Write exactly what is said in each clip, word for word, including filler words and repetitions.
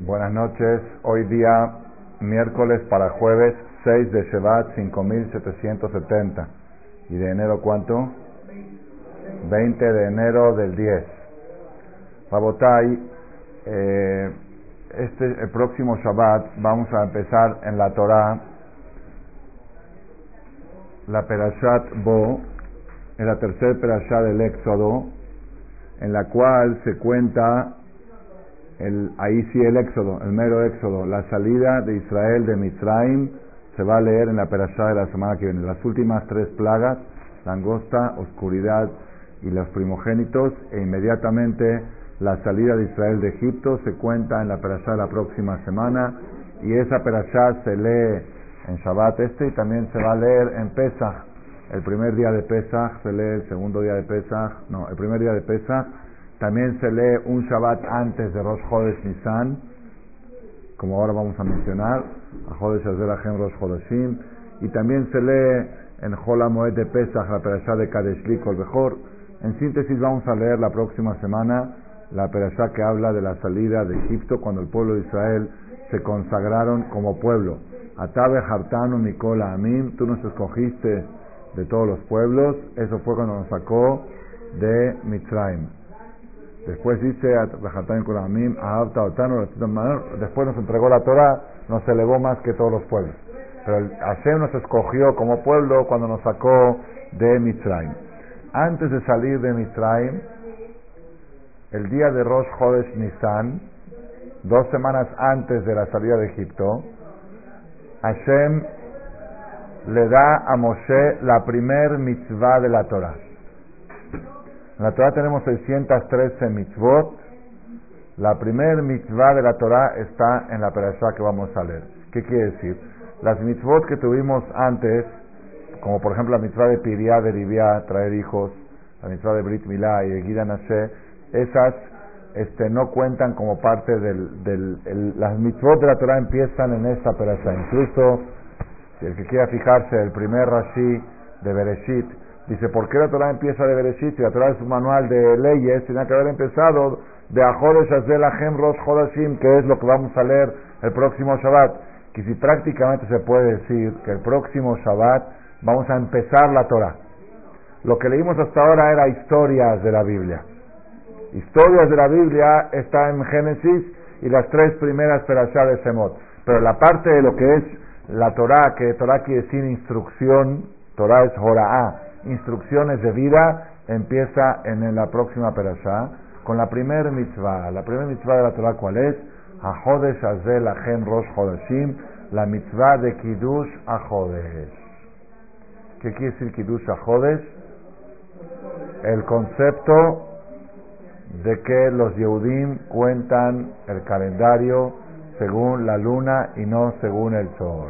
Buenas noches, hoy día miércoles para jueves seis de Shevat cinco mil setecientos setenta. ¿Y de enero cuánto? veinte de enero del diez. Rabotai, eh, este el próximo Shabbat vamos a empezar en la Torah la Perashat Bo, en la tercera Perashá del Éxodo, en la cual se cuenta el, ahí sí el Éxodo, el mero Éxodo, la salida de Israel de Mitzrayim. Se va a leer en la Perashá de la semana que viene. Las últimas tres plagas, langosta, oscuridad y los primogénitos, e inmediatamente la salida de Israel de Egipto se cuenta en la Perashá de la próxima semana, y esa Perashá se lee en Shabbat este y también se va a leer en Pesach. El primer día de Pesach se lee, el segundo día de Pesach, no, el primer día de Pesach. También se lee un Shabbat antes de Rosh Chodesh Nisan, como ahora vamos a mencionar, a Chodesh Azel Lachem Rosh Chodeshim, y también se lee en Hol HaMoed de Pesach la Perashá de Kadesh Li Kol Bechor. En síntesis, vamos a leer la próxima semana la Perashá que habla de la salida de Egipto, cuando el pueblo de Israel se consagraron como pueblo. Atabe Hartanu Mikol Amim, tú nos escogiste de todos los pueblos. Eso fue cuando nos sacó de Mitzrayim. Después dice, después nos entregó la Torah, nos elevó más que todos los pueblos. Pero Hashem nos escogió como pueblo cuando nos sacó de Mitzrayim. Antes de salir de Mitzrayim, el día de Rosh Chodesh Nisan, dos semanas antes de la salida de Egipto, Hashem le da a Moshe la primer mitzvah de la Torah. En la Torah tenemos seiscientos trece mitzvot. La primer mitzvah de la Torah está en la Perashá que vamos a leer. ¿Qué quiere decir? Las mitzvot que tuvimos antes, como por ejemplo la mitzvah de Piriá, de Ribiá, traer hijos, la mitzvah de Brit Milá y de Gida Nashe, esas este, no cuentan como parte del... del el, las mitzvot de la Torah empiezan en esta Perashá. Incluso, si el que quiera fijarse, el primer Rashi de Bereshit dice, ¿por qué la Torah empieza de Bereshit? Si la Torah es un manual de leyes, tenía que haber empezado de Ajodesh Azel Lachem Rosh Chodeshim, que es lo que vamos a leer el próximo Shabbat. Que si prácticamente se puede decir que el próximo Shabbat vamos a empezar la Torah. Lo que leímos hasta ahora era historias de la Biblia. Historias de la Biblia está en Génesis y las tres primeras Perashá de Shemot. Pero la parte de lo que es la Torah, que Torah quiere decir instrucción, Torah es Horaá, instrucciones de vida, empieza en la próxima Perashá con la primer mitzvah. La primera mitzvah de la Torah, ¿cuál es? HaJodesh Azel Lachem Rosh Chodeshim, la mitzvah de Kiddush HaJodesh. ¿Qué quiere decir Kiddush HaJodesh? El concepto de que los Yehudim cuentan el calendario según la luna y no según el sol.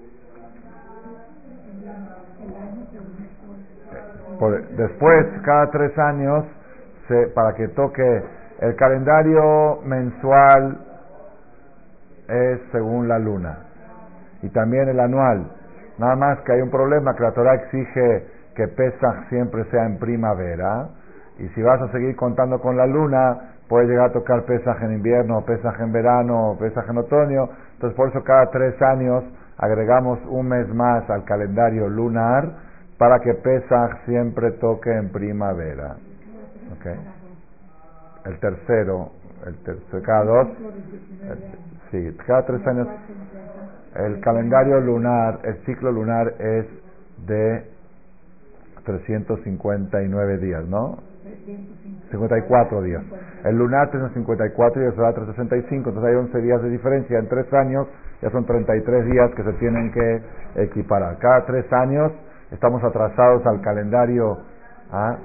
Por, después, cada tres años, se, para que toque el calendario mensual, es según la luna, y también el anual. Nada más que hay un problema, que la Torah exige que Pesach siempre sea en primavera, y si vas a seguir contando con la luna, puede llegar a tocar Pesach en invierno, Pesach en verano, Pesach en otoño. Entonces por eso cada tres años agregamos un mes más al calendario lunar, para que Pesach siempre toque en primavera. ¿Okay? El tercero, el tercero, cada dos, el, sí, cada tres años. El calendario lunar, el ciclo lunar es de trescientos cincuenta y nueve días, ¿no? cincuenta y cuatro días. El lunar tiene cincuenta y cuatro y el solar trescientos sesenta y cinco, entonces hay once días de diferencia. En tres años ya son treinta y tres días que se tienen que equiparar. Cada tres años estamos atrasados al calendario. ¿Ah?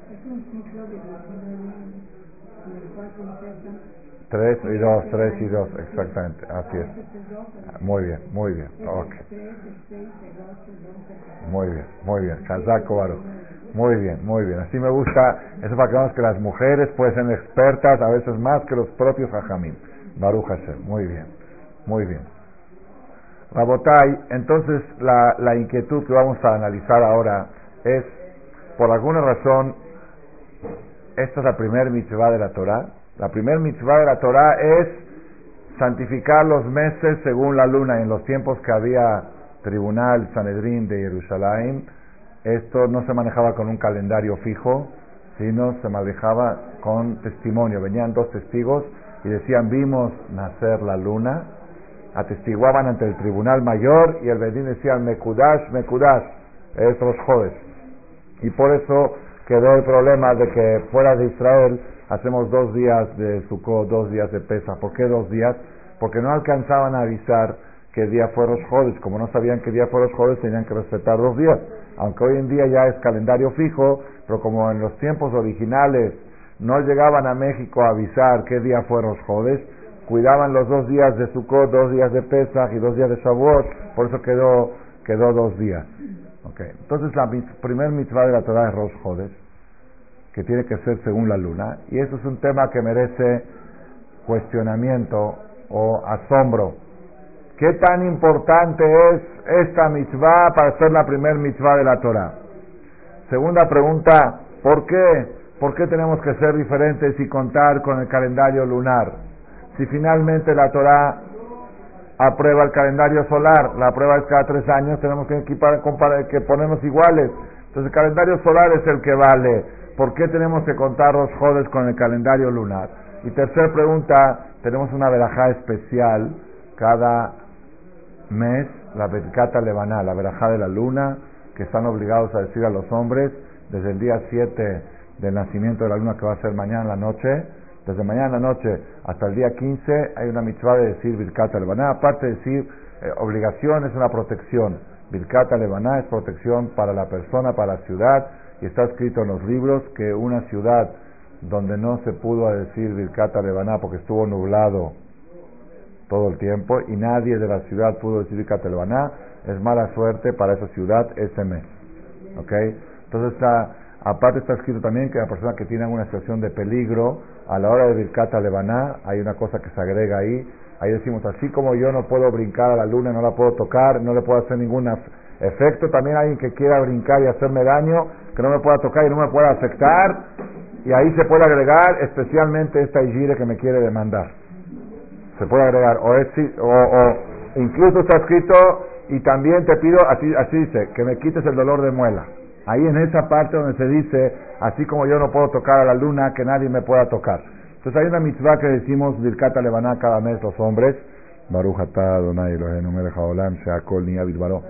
Tres y dos, tres y dos, exactamente, así es. Muy bien, muy bien, okay. Muy bien, muy bien, Kazako Baruch. Muy bien, muy bien, así me gusta, eso para que veamos que las mujeres pueden ser expertas, a veces más que los propios Jajamim. Baruch Hashem, muy bien, muy bien. Rabotai, entonces la, la inquietud que vamos a analizar ahora es, por alguna razón, esta es la primer mitzvah de la Torah. La primer mitzvah de la Torah es santificar los meses según la luna. En los tiempos que había tribunal Sanedrín de Jerusalén, esto no se manejaba con un calendario fijo, sino se manejaba con testimonio. Venían dos testigos y decían, vimos nacer la luna, atestiguaban ante el tribunal mayor y el Bedín decía, Mekudash, Mekudash, es Rosh Hodesh. Y por eso quedó el problema de que fuera de Israel hacemos dos días de Sukkot, dos días de Pesach. ¿Por qué dos días? Porque no alcanzaban a avisar qué día fue Rosh Hodesh. Como no sabían qué día fue Rosh Hodesh, tenían que respetar dos días. Aunque hoy en día ya es calendario fijo, pero como en los tiempos originales no llegaban a México a avisar qué día fue Rosh Hodesh, cuidaban los dos días de Sukkot, dos días de Pesach y dos días de Shavuot, por eso quedó, quedó dos días. Okay. Entonces la primer mitzvah de la Torah es Rosh Hodesh, que tiene que ser según la luna, y eso es un tema que merece cuestionamiento o asombro. ¿Qué tan importante es esta mitzvah para ser la primer mitzvah de la Torah? Segunda pregunta, ¿por qué? ¿Por qué tenemos que ser diferentes y contar con el calendario lunar? Si finalmente la Torah aprueba el calendario solar, la prueba es cada tres años, tenemos que, equipar, comparar, que ponernos iguales. Entonces el calendario solar es el que vale. ¿Por qué tenemos que contar los jodes con el calendario lunar? Y tercera pregunta, tenemos una verajá especial cada mes, la Birkat Levaná, la verajá de la luna, que están obligados a decir a los hombres desde el día siete del nacimiento de la luna, que va a ser mañana en la noche. Desde mañana en la noche hasta el día quince hay una mitzvah de decir Birkat Levaná. Aparte de decir eh, obligación, es una protección. Birkat Levaná es protección para la persona, para la ciudad, y está escrito en los libros que una ciudad donde no se pudo decir Birkat Levaná porque estuvo nublado todo el tiempo y nadie de la ciudad pudo decir Birkat Levaná, es mala suerte para esa ciudad ese mes. ¿Ok? Entonces está, aparte está escrito también que la persona que tiene alguna situación de peligro, a la hora de Birkat Levaná, hay una cosa que se agrega ahí. Ahí decimos, así como yo no puedo brincar a la luna, no la puedo tocar, no le puedo hacer ningún efecto, también alguien que quiera brincar y hacerme daño, que no me pueda tocar y no me pueda afectar, y ahí se puede agregar especialmente esta Ijire que me quiere demandar. Se puede agregar, o, es, o, o incluso está escrito, y también te pido, así, así dice, que me quites el dolor de muela. Ahí en esa parte donde se dice, así como yo no puedo tocar a la luna, que nadie me pueda tocar. Entonces hay una mitzvah que decimos Birkat Levaná cada mes los hombres. Baruch atah Adonai Eloheinu melech haolam she'akol niya bidbaro.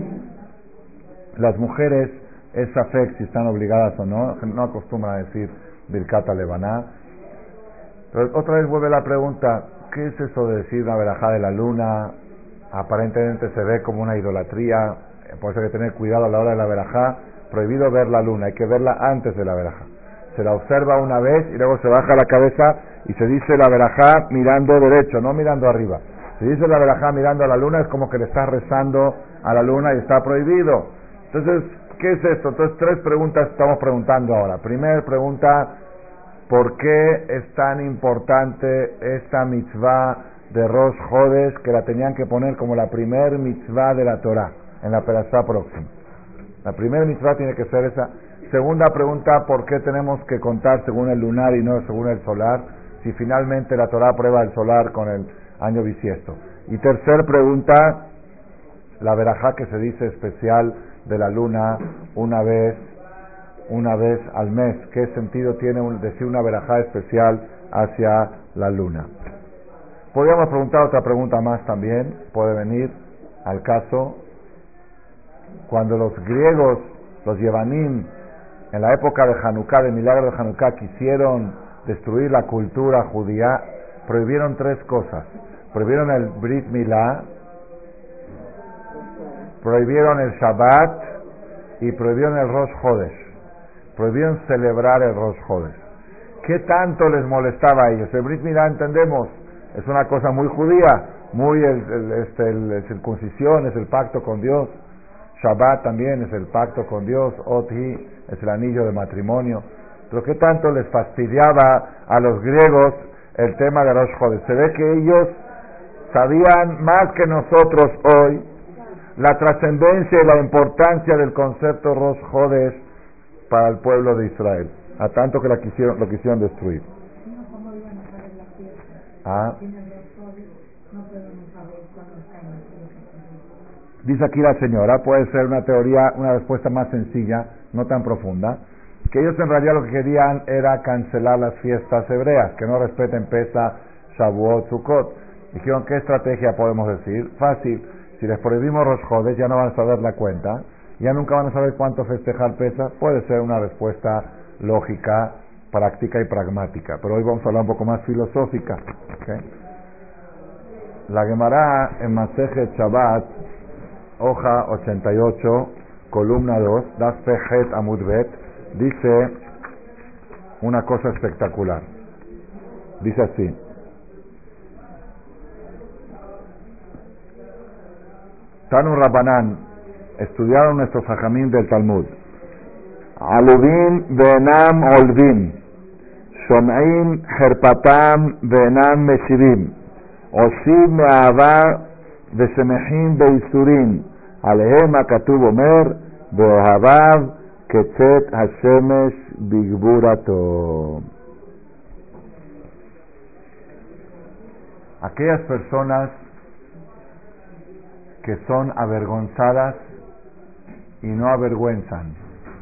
Las mujeres, es safek si están obligadas o no, no acostumbran a decir Birkat Levaná. Pero otra vez vuelve la pregunta, ¿qué es eso de decir la verajá de la luna? Aparentemente se ve como una idolatría, por eso hay que tener cuidado a la hora de la verajá. Prohibido ver la luna, hay que verla antes de la verajá. Se la observa una vez y luego se baja la cabeza y se dice la verajá mirando derecho, no mirando arriba. Si dice la verajá mirando a la luna es como que le estás rezando a la luna y está prohibido. Entonces, ¿qué es esto? Entonces, tres preguntas estamos preguntando ahora. Primera pregunta, ¿por qué es tan importante esta mitzvah de Rosh Hodesh que la tenían que poner como la primer mitzvah de la Torah en la perashá próxima? La primera mitzvah tiene que ser esa. Segunda pregunta, ¿por qué tenemos que contar según el lunar y no según el solar? Si finalmente la Torah aprueba el solar con el año bisiesto. Y tercera pregunta, la verajá que se dice especial de la luna una vez, una vez al mes. ¿Qué sentido tiene un, decir una verajá especial hacia la luna? Podríamos preguntar otra pregunta más también, puede venir al caso. Cuando los griegos, los Yevanim, en la época de Hanukkah, de milagro de Hanukkah, quisieron destruir la cultura judía, prohibieron tres cosas. Prohibieron el Brit Milá, prohibieron el Shabbat y prohibieron el Rosh Hodesh. Prohibieron celebrar el Rosh Hodesh. ¿Qué tanto les molestaba a ellos? El Brit Milá, entendemos, es una cosa muy judía, muy el, el, este, el, el circuncisión, es el pacto con Dios. Shabbat también es el pacto con Dios, Oti es el anillo de matrimonio. Pero ¿qué tanto les fastidiaba a los griegos el tema de Rosh Hodesh? Se ve que ellos sabían más que nosotros hoy la trascendencia y la importancia del concepto Rosh Hodesh para el pueblo de Israel, a tanto que la quisieron, lo quisieron destruir. ¿Ah? Dice aquí la señora, puede ser una teoría, una respuesta más sencilla, no tan profunda, que ellos en realidad lo que querían era cancelar las fiestas hebreas, que no respeten Pesach, Shavuot, Sukkot. Dijeron, ¿qué estrategia podemos decir? Fácil, si les prohibimos Rosh Chodesh ya no van a saber la cuenta, ya nunca van a saber cuánto festejar Pesach. Puede ser una respuesta lógica, práctica y pragmática, pero hoy vamos a hablar un poco más filosófica. ¿Okay? La Gemara en Masejet Shabbat, hoja ochenta y ocho, columna dos, Das Pechet Amud Bet, dice una cosa espectacular. Dice así: Tanu Rabbanan, estudiaron nuestros hajamim del Talmud. Aluvin ve'enam olvin, shom'im herpatam ve'enam meshivim, osim me'ahava ve'semechim be'isurim, alehem hakatuv omer, ve'ohavav ketzet hashemesh bigburato. Aquellas personas que son avergonzadas y no avergüenzan.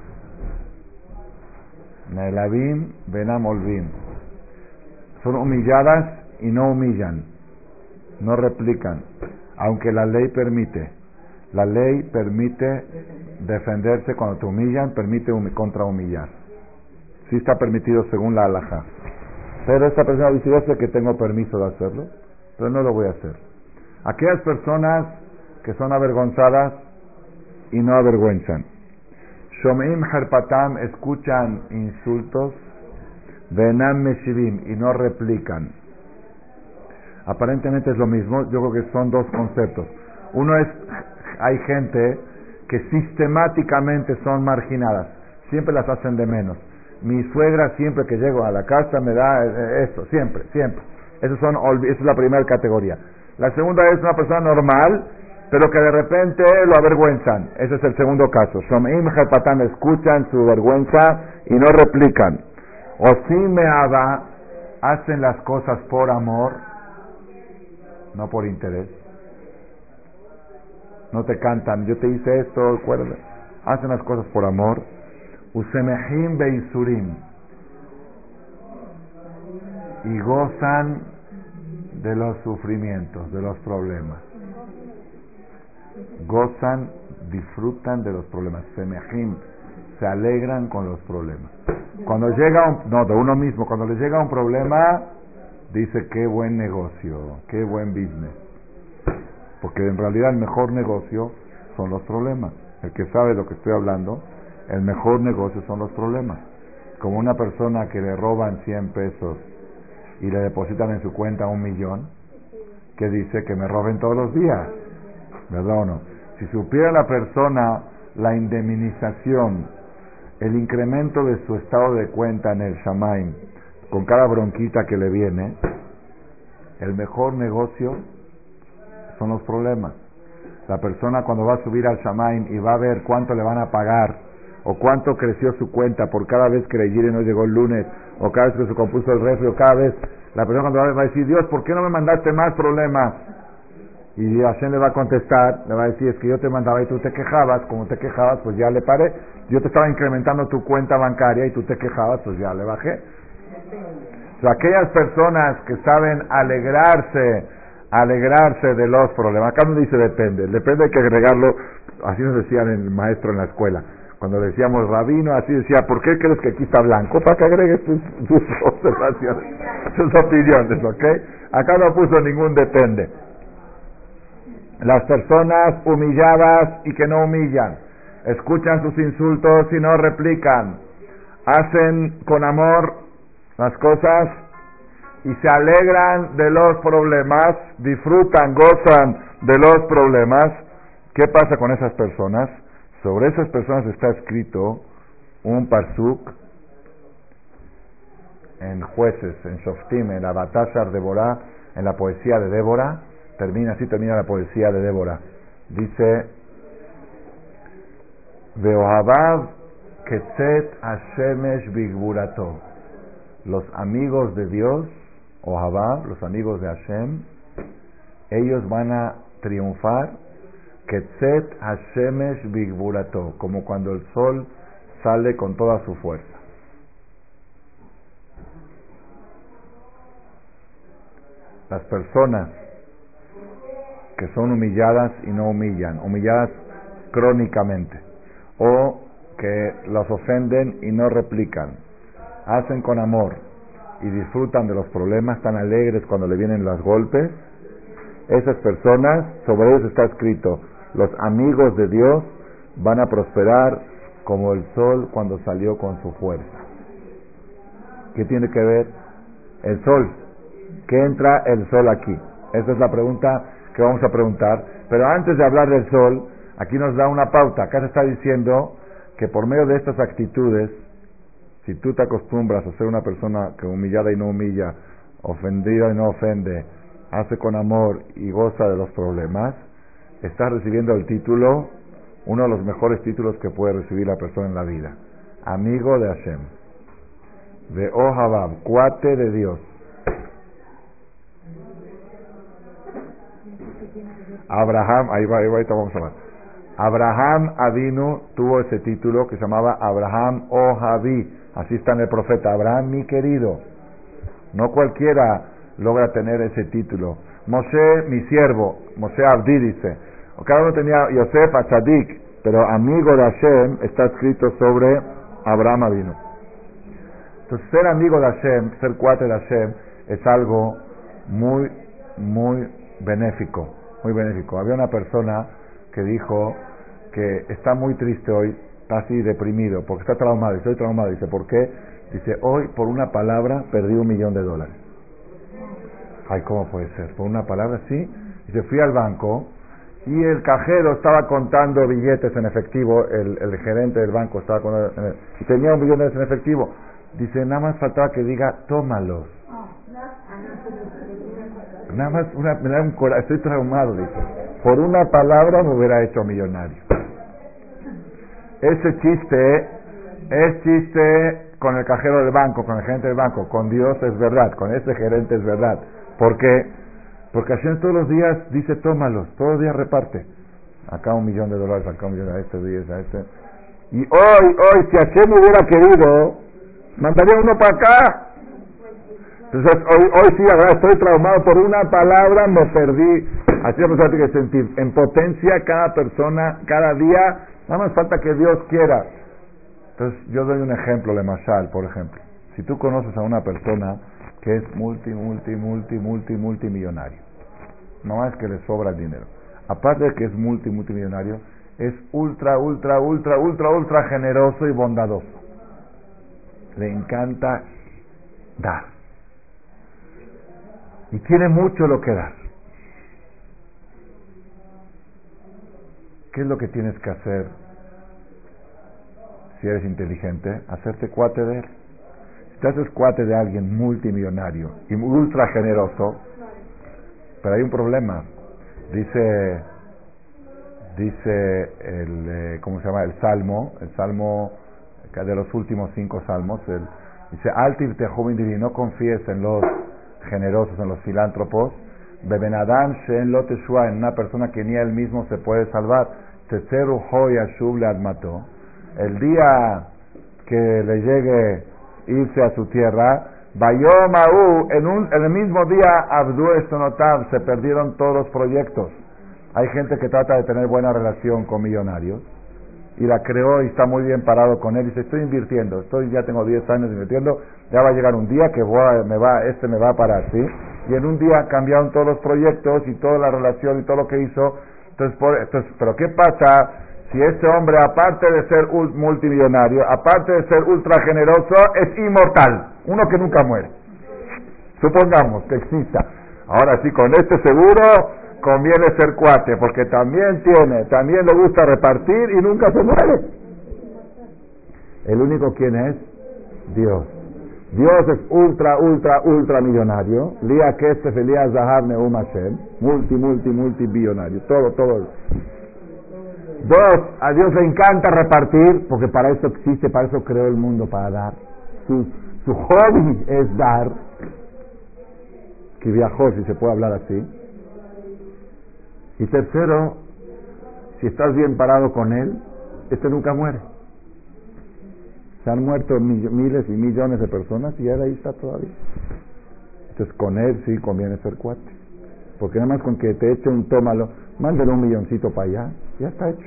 Ne'elavim ve'enam olvim. Son humilladas y no humillan, no replican, aunque la ley permite. La ley permite defenderse cuando te humillan, permite hum- contra humillar. Sí está permitido según la halajá. Pero esta persona dice, yo sé que tengo permiso de hacerlo, pero no lo voy a hacer. Aquellas personas que son avergonzadas y no avergüenzan. Shom'im herpatam, escuchan insultos, ve'enam meshivim, y no replican. Aparentemente es lo mismo, yo creo que son dos conceptos. Uno es, hay gente que sistemáticamente son marginadas, siempre las hacen de menos. Mi suegra siempre que llego a la casa me da esto, siempre, siempre. Esos son, esa es la primera categoría. La segunda es una persona normal, pero que de repente lo avergüenzan. Ese es el segundo caso. Shom'im herpatam, escuchan su vergüenza y no replican. Osim me'ahava, hacen las cosas por amor, no por interés. No te cantan, yo te hice esto, acuérdate. Hacen las cosas por amor. Usemechim beisurim, y gozan de los sufrimientos, de los problemas. Gozan, disfrutan de los problemas. Semejim, se alegran con los problemas. Cuando llega un, no, de uno mismo, cuando les llega un problema, dice qué buen negocio, qué buen business. Porque en realidad el mejor negocio son los problemas. El que sabe de lo que estoy hablando, el mejor negocio son los problemas. Como una persona que le roban cien pesos y le depositan en su cuenta un millón, que dice que me roben todos los días, ¿verdad o no? Si supiera la persona la indemnización, el incremento de su estado de cuenta en el Shamaim, con cada bronquita que le viene, el mejor negocio son los problemas. La persona cuando va a subir al Shamaim y va a ver cuánto le van a pagar, o cuánto creció su cuenta por cada vez que le gire no llegó el lunes, o cada vez que se compuso el refri, o cada vez, la persona cuando va a ver va a decir, Dios, ¿por qué no me mandaste más problemas? Y Hashem le va a contestar, le va a decir, es que yo te mandaba y tú te quejabas, como te quejabas, pues ya le paré. Yo te estaba incrementando tu cuenta bancaria y tú te quejabas, pues ya le bajé. O sea, aquellas personas que saben alegrarse, alegrarse de los problemas, acá no dice depende, depende hay que agregarlo, así nos decían el maestro en la escuela. Cuando decíamos rabino, así decía, ¿por qué crees que aquí está blanco? Para que agregues tus, tus observaciones, tus opiniones, ¿ok? Acá no puso ningún depende. Las personas humilladas y que no humillan, escuchan sus insultos y no replican, hacen con amor las cosas y se alegran de los problemas, disfrutan, gozan de los problemas. ¿Qué pasa con esas personas? Sobre esas personas está escrito un pasuk en Jueces, en Shoftim, en la Batashar de Borá, en la poesía de Débora. Termina, así termina la poesía de Débora. Dice, Veohavav ketzet hashemesh bigburato. Los amigos de Dios, Ohavav, los amigos de Hashem, ellos van a triunfar, Ketzet Hashemesh Bigburato, como cuando el sol sale con toda su fuerza. Las personas que son humilladas y no humillan, humilladas crónicamente, o que las ofenden y no replican, hacen con amor y disfrutan de los problemas, tan alegres cuando le vienen los golpes, esas personas, sobre ellos está escrito, los amigos de Dios van a prosperar como el sol cuando salió con su fuerza. ¿Qué tiene que ver? El sol. ¿Qué entra el sol aquí? Esa es la pregunta que vamos a preguntar. Pero antes de hablar del sol, aquí nos da una pauta. Acá se está diciendo que por medio de estas actitudes, si tú te acostumbras a ser una persona que humillada y no humilla, ofendida y no ofende, hace con amor y goza de los problemas, estás recibiendo el título, uno de los mejores títulos que puede recibir la persona en la vida. Amigo de Hashem. De Ohabab, cuate de Dios. Abraham, ahí va, ahí va, ahí vamos a hablar. Abraham Avinu tuvo ese título que se llamaba Abraham Ohavi. Así está en el profeta, Abraham mi querido. No cualquiera logra tener ese título. Moshe mi siervo, Moshe Abdi dice. Cada uno tenía Yosef Atzadik, pero amigo de Hashem está escrito sobre Abraham Avinu. Entonces ser amigo de Hashem, ser cuate de Hashem, es algo muy, muy benéfico. Muy benéfico. Había una persona que dijo que está muy triste hoy, está así deprimido, porque está traumado. Dice, estoy traumado. Dice, ¿por qué? Dice, hoy por una palabra perdí un millón de dólares. Ay, ¿cómo puede ser? ¿Por una palabra? Sí. Dice, fui al banco y el cajero estaba contando billetes en efectivo, el, el gerente del banco estaba contando, y tenía un millón de dólares en efectivo. Dice, nada más faltaba que diga, tómalos. Nada más, una, me da un coraje, estoy traumado, dice. Por una palabra me hubiera hecho millonario. Ese chiste es chiste con el cajero del banco, con el gerente del banco. Con Dios es verdad, con ese gerente es verdad. ¿Por qué? Porque Hashem todos los días dice, tómalos, todos los días reparte. Acá un millón de dólares, acá un millón, a este día, a este. Y hoy, hoy, si Hashem hubiera querido, mandaría uno para acá. Entonces, hoy, hoy sí, la verdad, estoy traumado por una palabra, me perdí. Así la persona tiene que sentir. En potencia, cada persona, cada día, nada más falta que Dios quiera. Entonces, yo doy un ejemplo de Mashal, por ejemplo. Si tú conoces a una persona que es multi, multi, multi, multi, multimillonario, no es que le sobra el dinero. Aparte de que es multi, multimillonario, es ultra, ultra, ultra, ultra, ultra generoso y bondadoso. Le encanta dar. Y tiene mucho lo que dar. ¿Qué es lo que tienes que hacer si eres inteligente? Hacerte cuate de él. Si te haces cuate de alguien multimillonario y ultra generoso, pero hay un problema. Dice, dice el, eh, ¿cómo se llama? El Salmo, el Salmo de los últimos cinco salmos. El, dice, Altiv Tehum Indivi, no confíes en los generosos, en los filántropos. Bebenadam Shen Lo Teshua, en una persona que ni él mismo se puede salvar. Tetzeru Hoy Ashub Le Admato, el día que le llegue irse a su tierra, Bayomau, en, un, en el mismo día, Abdu Estonotav, se perdieron todos los proyectos. Hay gente que trata de tener buena relación con millonarios y la creó y está muy bien parado con él y dice, estoy invirtiendo, estoy ya tengo diez años invirtiendo, ya va a llegar un día que voy a, me va, este me va a parar, ¿sí? Y en un día cambiaron todos los proyectos y toda la relación y todo lo que hizo. Entonces, por, entonces pero ¿qué pasa si este hombre, aparte de ser multimillonario, aparte de ser ultra generoso, es inmortal? Uno que nunca muere. Supongamos que exista. Ahora sí, con este seguro conviene ser cuate, porque también tiene, también le gusta repartir y nunca se muere. El único quien es Dios. Dios es ultra, ultra, ultra millonario. Lía Kesef, Elías Zahar, Neum Hashem. Multi, multi, multi billonario. Todo, todo. Dos, a Dios le encanta repartir, porque para eso existe, para eso creó el mundo, para dar. Su, su hobby es dar. Que viajó, si se puede hablar así. Y tercero, si estás bien parado con él, este nunca muere. Se han muerto miles y millones de personas y él ahí está todavía. Entonces con él sí conviene ser cuate. Porque nada más con que te eche un tómalo, mándale un milloncito para allá, ya está hecho.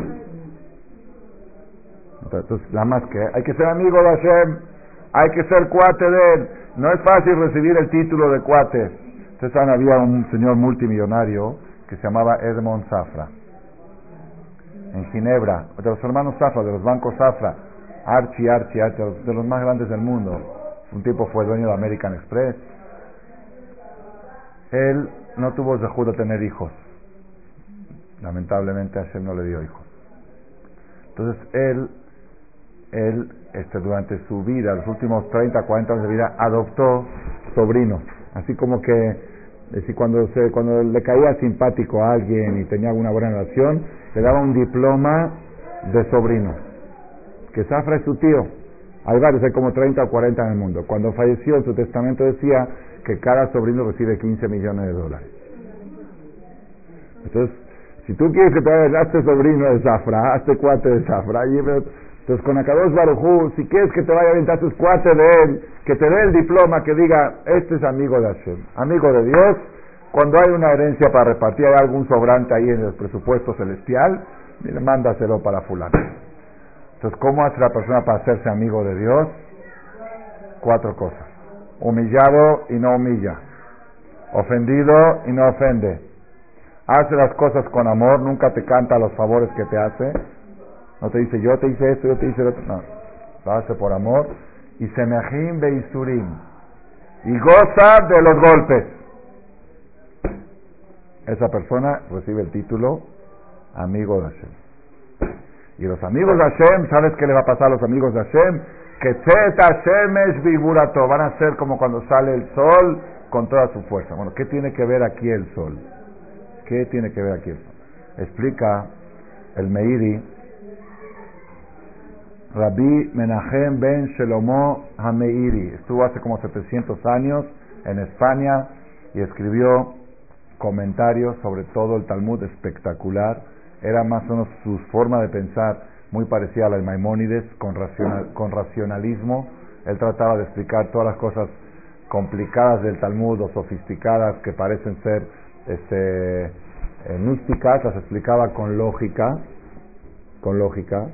Entonces, nada más que hay que ser amigo de Hashem, hay que ser cuate de él. No es fácil recibir el título de cuate. Ustedes saben, había un señor multimillonario que se llamaba Edmond Safra, en Ginebra, de los hermanos Safra, de los bancos Safra, Archie, Archie, Archie, de los más grandes del mundo. Un tipo fue dueño de American Express. Él no tuvo zehut de tener hijos. Lamentablemente Hashem no le dio hijos. Entonces él, él este, durante su vida, los últimos treinta, cuarenta años de vida, adoptó sobrinos. Así como que, decir, cuando, se, cuando le caía simpático a alguien y tenía una buena relación, le daba un diploma de sobrino. Que Safra es su tío. Hay varios, hay como treinta o cuarenta en el mundo. Cuando falleció, en su testamento decía que cada sobrino recibe quince millones de dólares. Entonces, si tú quieres que te vaya, hazte sobrino de Safra, hazte cuate de Safra. Y, entonces, con Akadosh Baruj Hu, si quieres que te vaya bien, te haces cuate de él, que te dé el diploma, que diga, este es amigo de Hashem, amigo de Dios. Cuando hay una herencia para repartir, hay algún sobrante ahí en el presupuesto celestial, mire, mándaselo para fulano. Entonces, ¿cómo hace la persona para hacerse amigo de Dios? Cuatro cosas. Humillado y no humilla. Ofendido y no ofende. Hace las cosas con amor, nunca te canta los favores que te hace. No te dice, yo te hice esto, yo te hice lo otro. No, lo hace por amor. Y semejim beisurim. Y goza de los golpes. Esa persona recibe el título amigo de Hashem. Y los amigos de Hashem, ¿sabes qué le va a pasar a los amigos de Hashem? Que tzet Hashem es viburato. Van a ser como cuando sale el sol con toda su fuerza. Bueno, ¿qué tiene que ver aquí el sol? ¿Qué tiene que ver aquí el sol? Explica el Meiri, Rabbi Menachem ben Shelomo HaMeiri. Estuvo hace como setecientos años en España y escribió comentarios sobre todo el Talmud espectacular. Era más o menos su forma de pensar muy parecida a la de Maimónides, con, racional, con racionalismo. Él trataba de explicar todas las cosas complicadas del Talmud o sofisticadas que parecen ser este, eh, místicas, las explicaba con lógica, con lógica.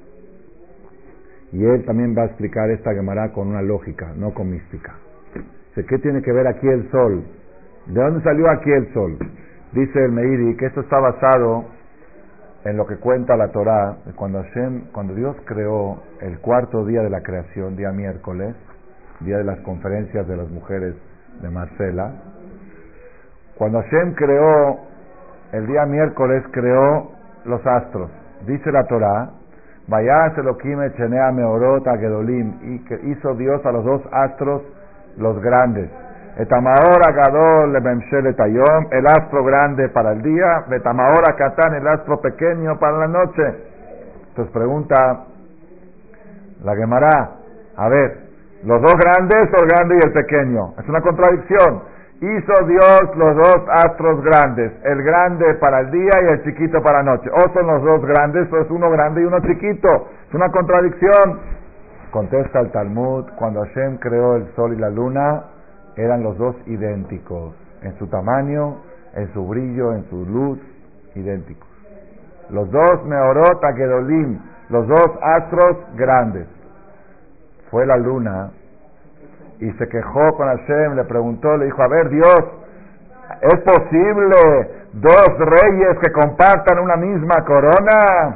Y él también va a explicar esta Gemara con una lógica, no con mística. Dice, ¿qué tiene que ver aquí el sol? ¿De dónde salió aquí el sol? Dice el Meiri que esto está basado en lo que cuenta la Torá, cuando Hashem, cuando Dios creó el cuarto día de la creación, día miércoles, día de las conferencias de las mujeres de Marcela, cuando Hashem creó el día miércoles, creó los astros. Dice la Torá, Vayas Elohim echenea meorot agedolim, y que hizo Dios a los dos astros los grandes. Etamaor agadol lebemshelet hayom, el astro grande para el día, Betamaor akatan, el astro pequeño para la noche. Entonces pregunta la Gemara, a ver, los dos grandes o el grande y el pequeño, es una contradicción. Hizo Dios los dos astros grandes, el grande para el día y el chiquito para la noche. O son los dos grandes o es uno grande y uno chiquito. Es una contradicción. Contesta el Talmud, cuando Hashem creó el sol y la luna, eran los dos idénticos, en su tamaño, en su brillo, en su luz, idénticos. Los dos meorot agedolim, los dos astros grandes. Fue la luna y se quejó con Hashem, le preguntó, le dijo, a ver Dios, ¿es posible dos reyes que compartan una misma corona?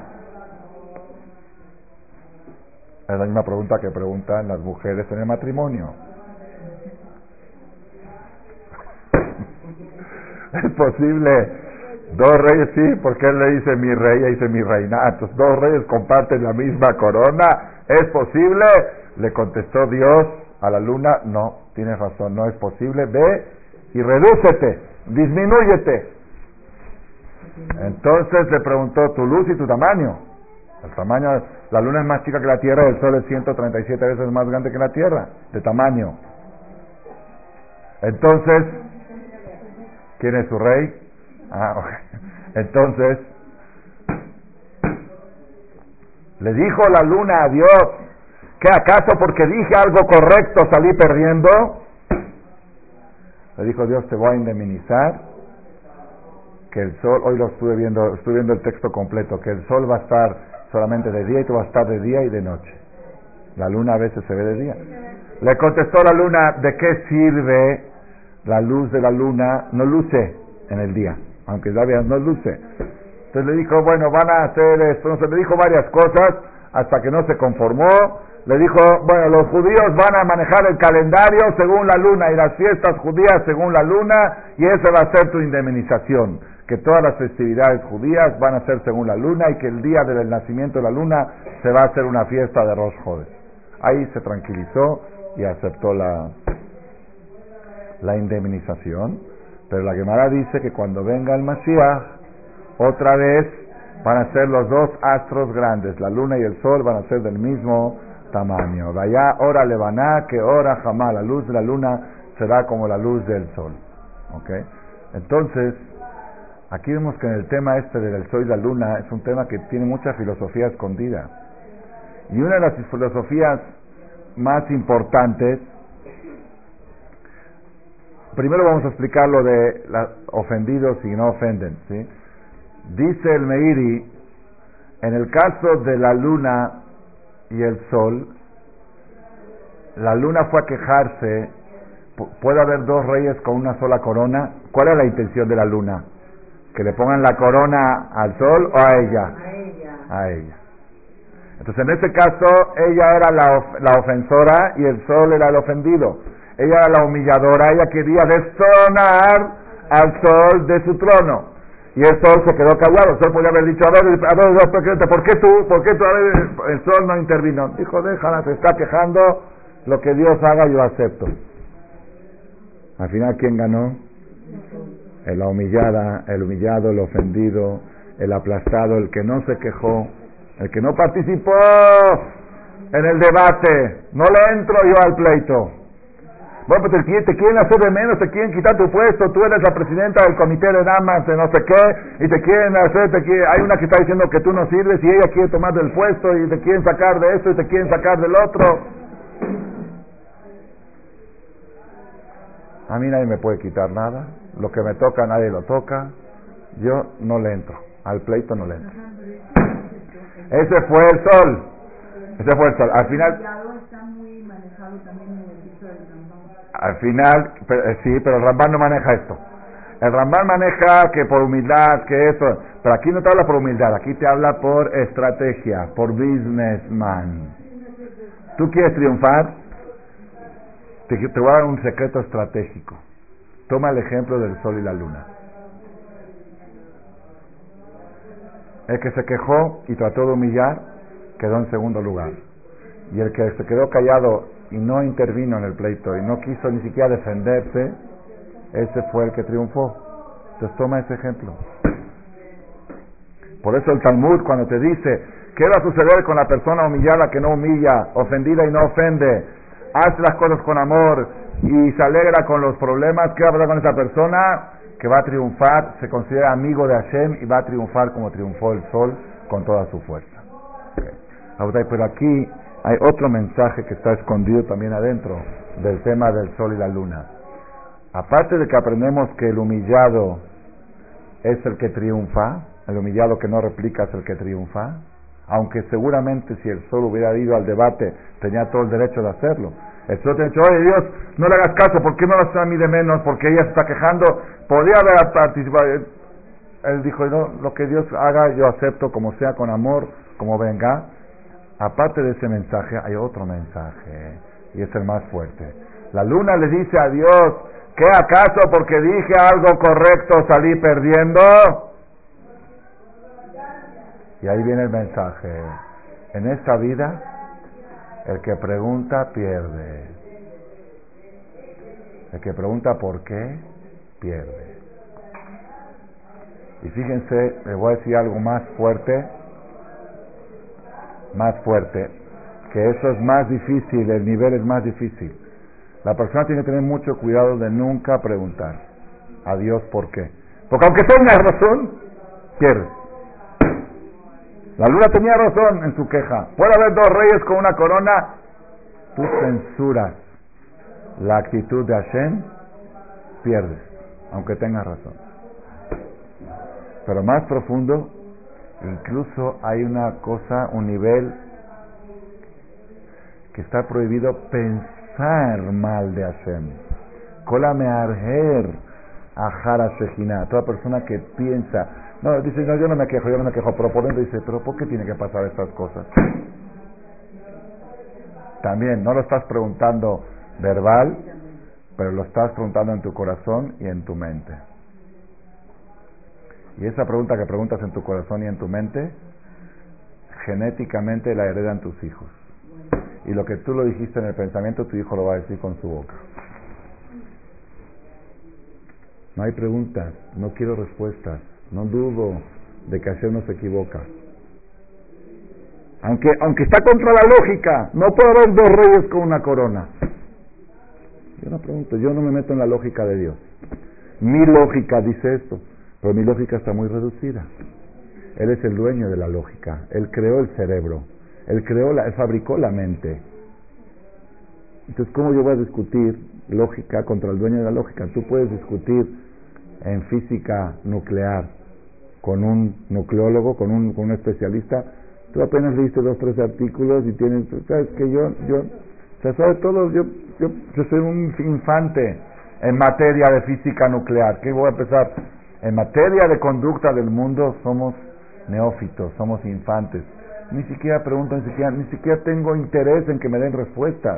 Es la misma pregunta que preguntan las mujeres en el matrimonio. ¿Es posible dos reyes? Sí, porque él le dice mi rey, ella dice mi reina. Entonces, dos reyes comparten la misma corona. ¿Es posible? Le contestó Dios a la luna, no, tienes razón, no es posible. Ve y redúcete, disminúyete. Entonces le preguntó tu luz y tu tamaño. El tamaño, la luna es más chica que la Tierra y el Sol es ciento treinta y siete veces más grande que la Tierra, de tamaño. Entonces, ¿quién es su rey? Ah, okay. Entonces, le dijo la luna a Dios, ¿qué acaso porque dije algo correcto salí perdiendo? Le dijo Dios, te voy a indemnizar, que el sol, hoy lo estuve viendo, estuve viendo el texto completo, que el sol va a estar solamente de día y tú vas a estar de día y de noche. La luna a veces se ve de día. Le contestó la luna, ¿de qué sirve la luz de la luna? No luce en el día, aunque la veas, no luce. Entonces le dijo, bueno, van a hacer esto, no sé, le dijo varias cosas, hasta que no se conformó. Le dijo, bueno, los judíos van a manejar el calendario según la luna y las fiestas judías según la luna, y esa va a ser tu indemnización, que todas las festividades judías van a ser según la luna y que el día del nacimiento de la luna se va a hacer una fiesta de Rosh Chodesh. Ahí se tranquilizó y aceptó la, la indemnización, pero la Gemara dice que cuando venga el Mashiach, otra vez van a ser los dos astros grandes, la luna y el sol van a ser del mismo tamaño. De allá, hora levaná, que hora jamá, la luz de la luna será como la luz del sol. ¿Ok? Entonces, aquí vemos que en el tema este del sol y la luna es un tema que tiene mucha filosofía escondida. Y una de las filosofías más importantes, primero vamos a explicar lo de los ofendidos y no ofenden, ¿sí? Dice el Meiri, en el caso de la luna y el sol, la luna fue a quejarse, ¿puede haber dos reyes con una sola corona? ¿Cuál es la intención de la luna? ¿Que le pongan la corona al sol o a ella? A ella. A ella. Entonces en ese caso ella era la, of- la ofensora y el sol era el ofendido. Ella era la humilladora, ella quería destronar al sol de su trono. Y el sol se quedó callado. El sol podía haber dicho, a ver, a ver, ¿por qué tú? ¿Por qué tú? A ver, el sol no intervino. Dijo, déjala, se está quejando, lo que Dios haga yo acepto. Al final, ¿quién ganó? La humillada, el humillado, el ofendido, el aplastado, el que no se quejó, el que no participó en el debate. No le entro yo al pleito. Bueno, pues te, te quieren hacer de menos, te quieren quitar tu puesto, tú eres la presidenta del comité de damas de no sé qué, y te quieren hacer, te quieren, hay una que está diciendo que tú no sirves y ella quiere tomar del puesto y te quieren sacar de esto y te quieren sacar del otro. A mí nadie me puede quitar nada, lo que me toca nadie lo toca, yo no le entro, al pleito no le entro. Ese fue el sol, ese fue el sol, al final... Al final, pero, eh, sí, pero el Rambán no maneja esto. El Rambán maneja que por humildad, que eso, pero aquí no te habla por humildad, aquí te habla por estrategia, por businessman. ¿Tú quieres triunfar? Te, te voy a dar un secreto estratégico. Toma el ejemplo del sol y la luna. El que se quejó y trató de humillar, quedó en segundo lugar. Y el que se quedó callado y no intervino en el pleito y no quiso ni siquiera defenderse, ese fue el que triunfó. Entonces toma ese ejemplo. Por eso el Talmud, cuando te dice ¿qué va a suceder con la persona humillada que no humilla, ofendida y no ofende, hace las cosas con amor y se alegra con los problemas? ¿Qué va a pasar con esa persona? Que va a triunfar, se considera amigo de Hashem y va a triunfar como triunfó el sol con toda su fuerza. Okay. Pero aquí hay otro mensaje que está escondido también adentro del tema del sol y la luna. Aparte de que aprendemos que el humillado es el que triunfa, el humillado que no replica es el que triunfa, aunque seguramente si el sol hubiera ido al debate tenía todo el derecho de hacerlo. El sol te ha dicho, oye Dios, no le hagas caso, ¿por qué me vas a a mí de menos? Porque ella se está quejando, podría haber participado. Él dijo, no, lo que Dios haga yo acepto, como sea, con amor, como venga. Aparte de ese mensaje hay otro mensaje y es el más fuerte. La luna le dice a Dios, ¿qué acaso porque dije algo correcto salí perdiendo? Y ahí viene el mensaje. En esta vida el que pregunta pierde, el que pregunta por qué pierde. Y fíjense, les voy a decir algo más fuerte, más fuerte, que eso es más difícil, el nivel es más difícil. La persona tiene que tener mucho cuidado de nunca preguntar a Dios por qué. Porque aunque sea una razón, pierdes. La luna tenía razón en su queja. Puede haber dos reyes con una corona. Tú censuras la actitud de Hashem, pierdes, aunque tengas razón. Pero más profundo, incluso hay una cosa, un nivel que está prohibido pensar mal de Hashem. Kola me'arher ajara shejina. Toda persona que piensa, no, dice, no, yo no me quejo, yo no me quejo, pero por dentro dice, pero ¿por qué tiene que pasar estas cosas? También, no lo estás preguntando verbal, pero lo estás preguntando en tu corazón y en tu mente. Y esa pregunta que preguntas en tu corazón y en tu mente, genéticamente la heredan tus hijos. Y lo que tú lo dijiste en el pensamiento, tu hijo lo va a decir con su boca. No hay preguntas, no quiero respuestas, no dudo de que Hashem no se equivoca. Aunque, aunque está contra la lógica, no puede haber dos reyes con una corona. Yo no pregunto, yo no me meto en la lógica de Dios. Mi lógica dice esto, pero mi lógica está muy reducida. Él es el dueño de la lógica, Él creó el cerebro, Él creó la, Él fabricó la mente. Entonces, ¿cómo yo voy a discutir lógica contra el dueño de la lógica? Tú puedes discutir en física nuclear con un nucleólogo, con un, con un especialista. Tú apenas leíste dos, tres artículos y tienes, sabes que yo, yo, se sabe todo, yo, yo, yo soy un infante en materia de física nuclear. ¿Qué voy a empezar? En materia de conducta del mundo somos neófitos, somos infantes. Ni siquiera pregunto, ni siquiera, ni siquiera tengo interés en que me den respuestas.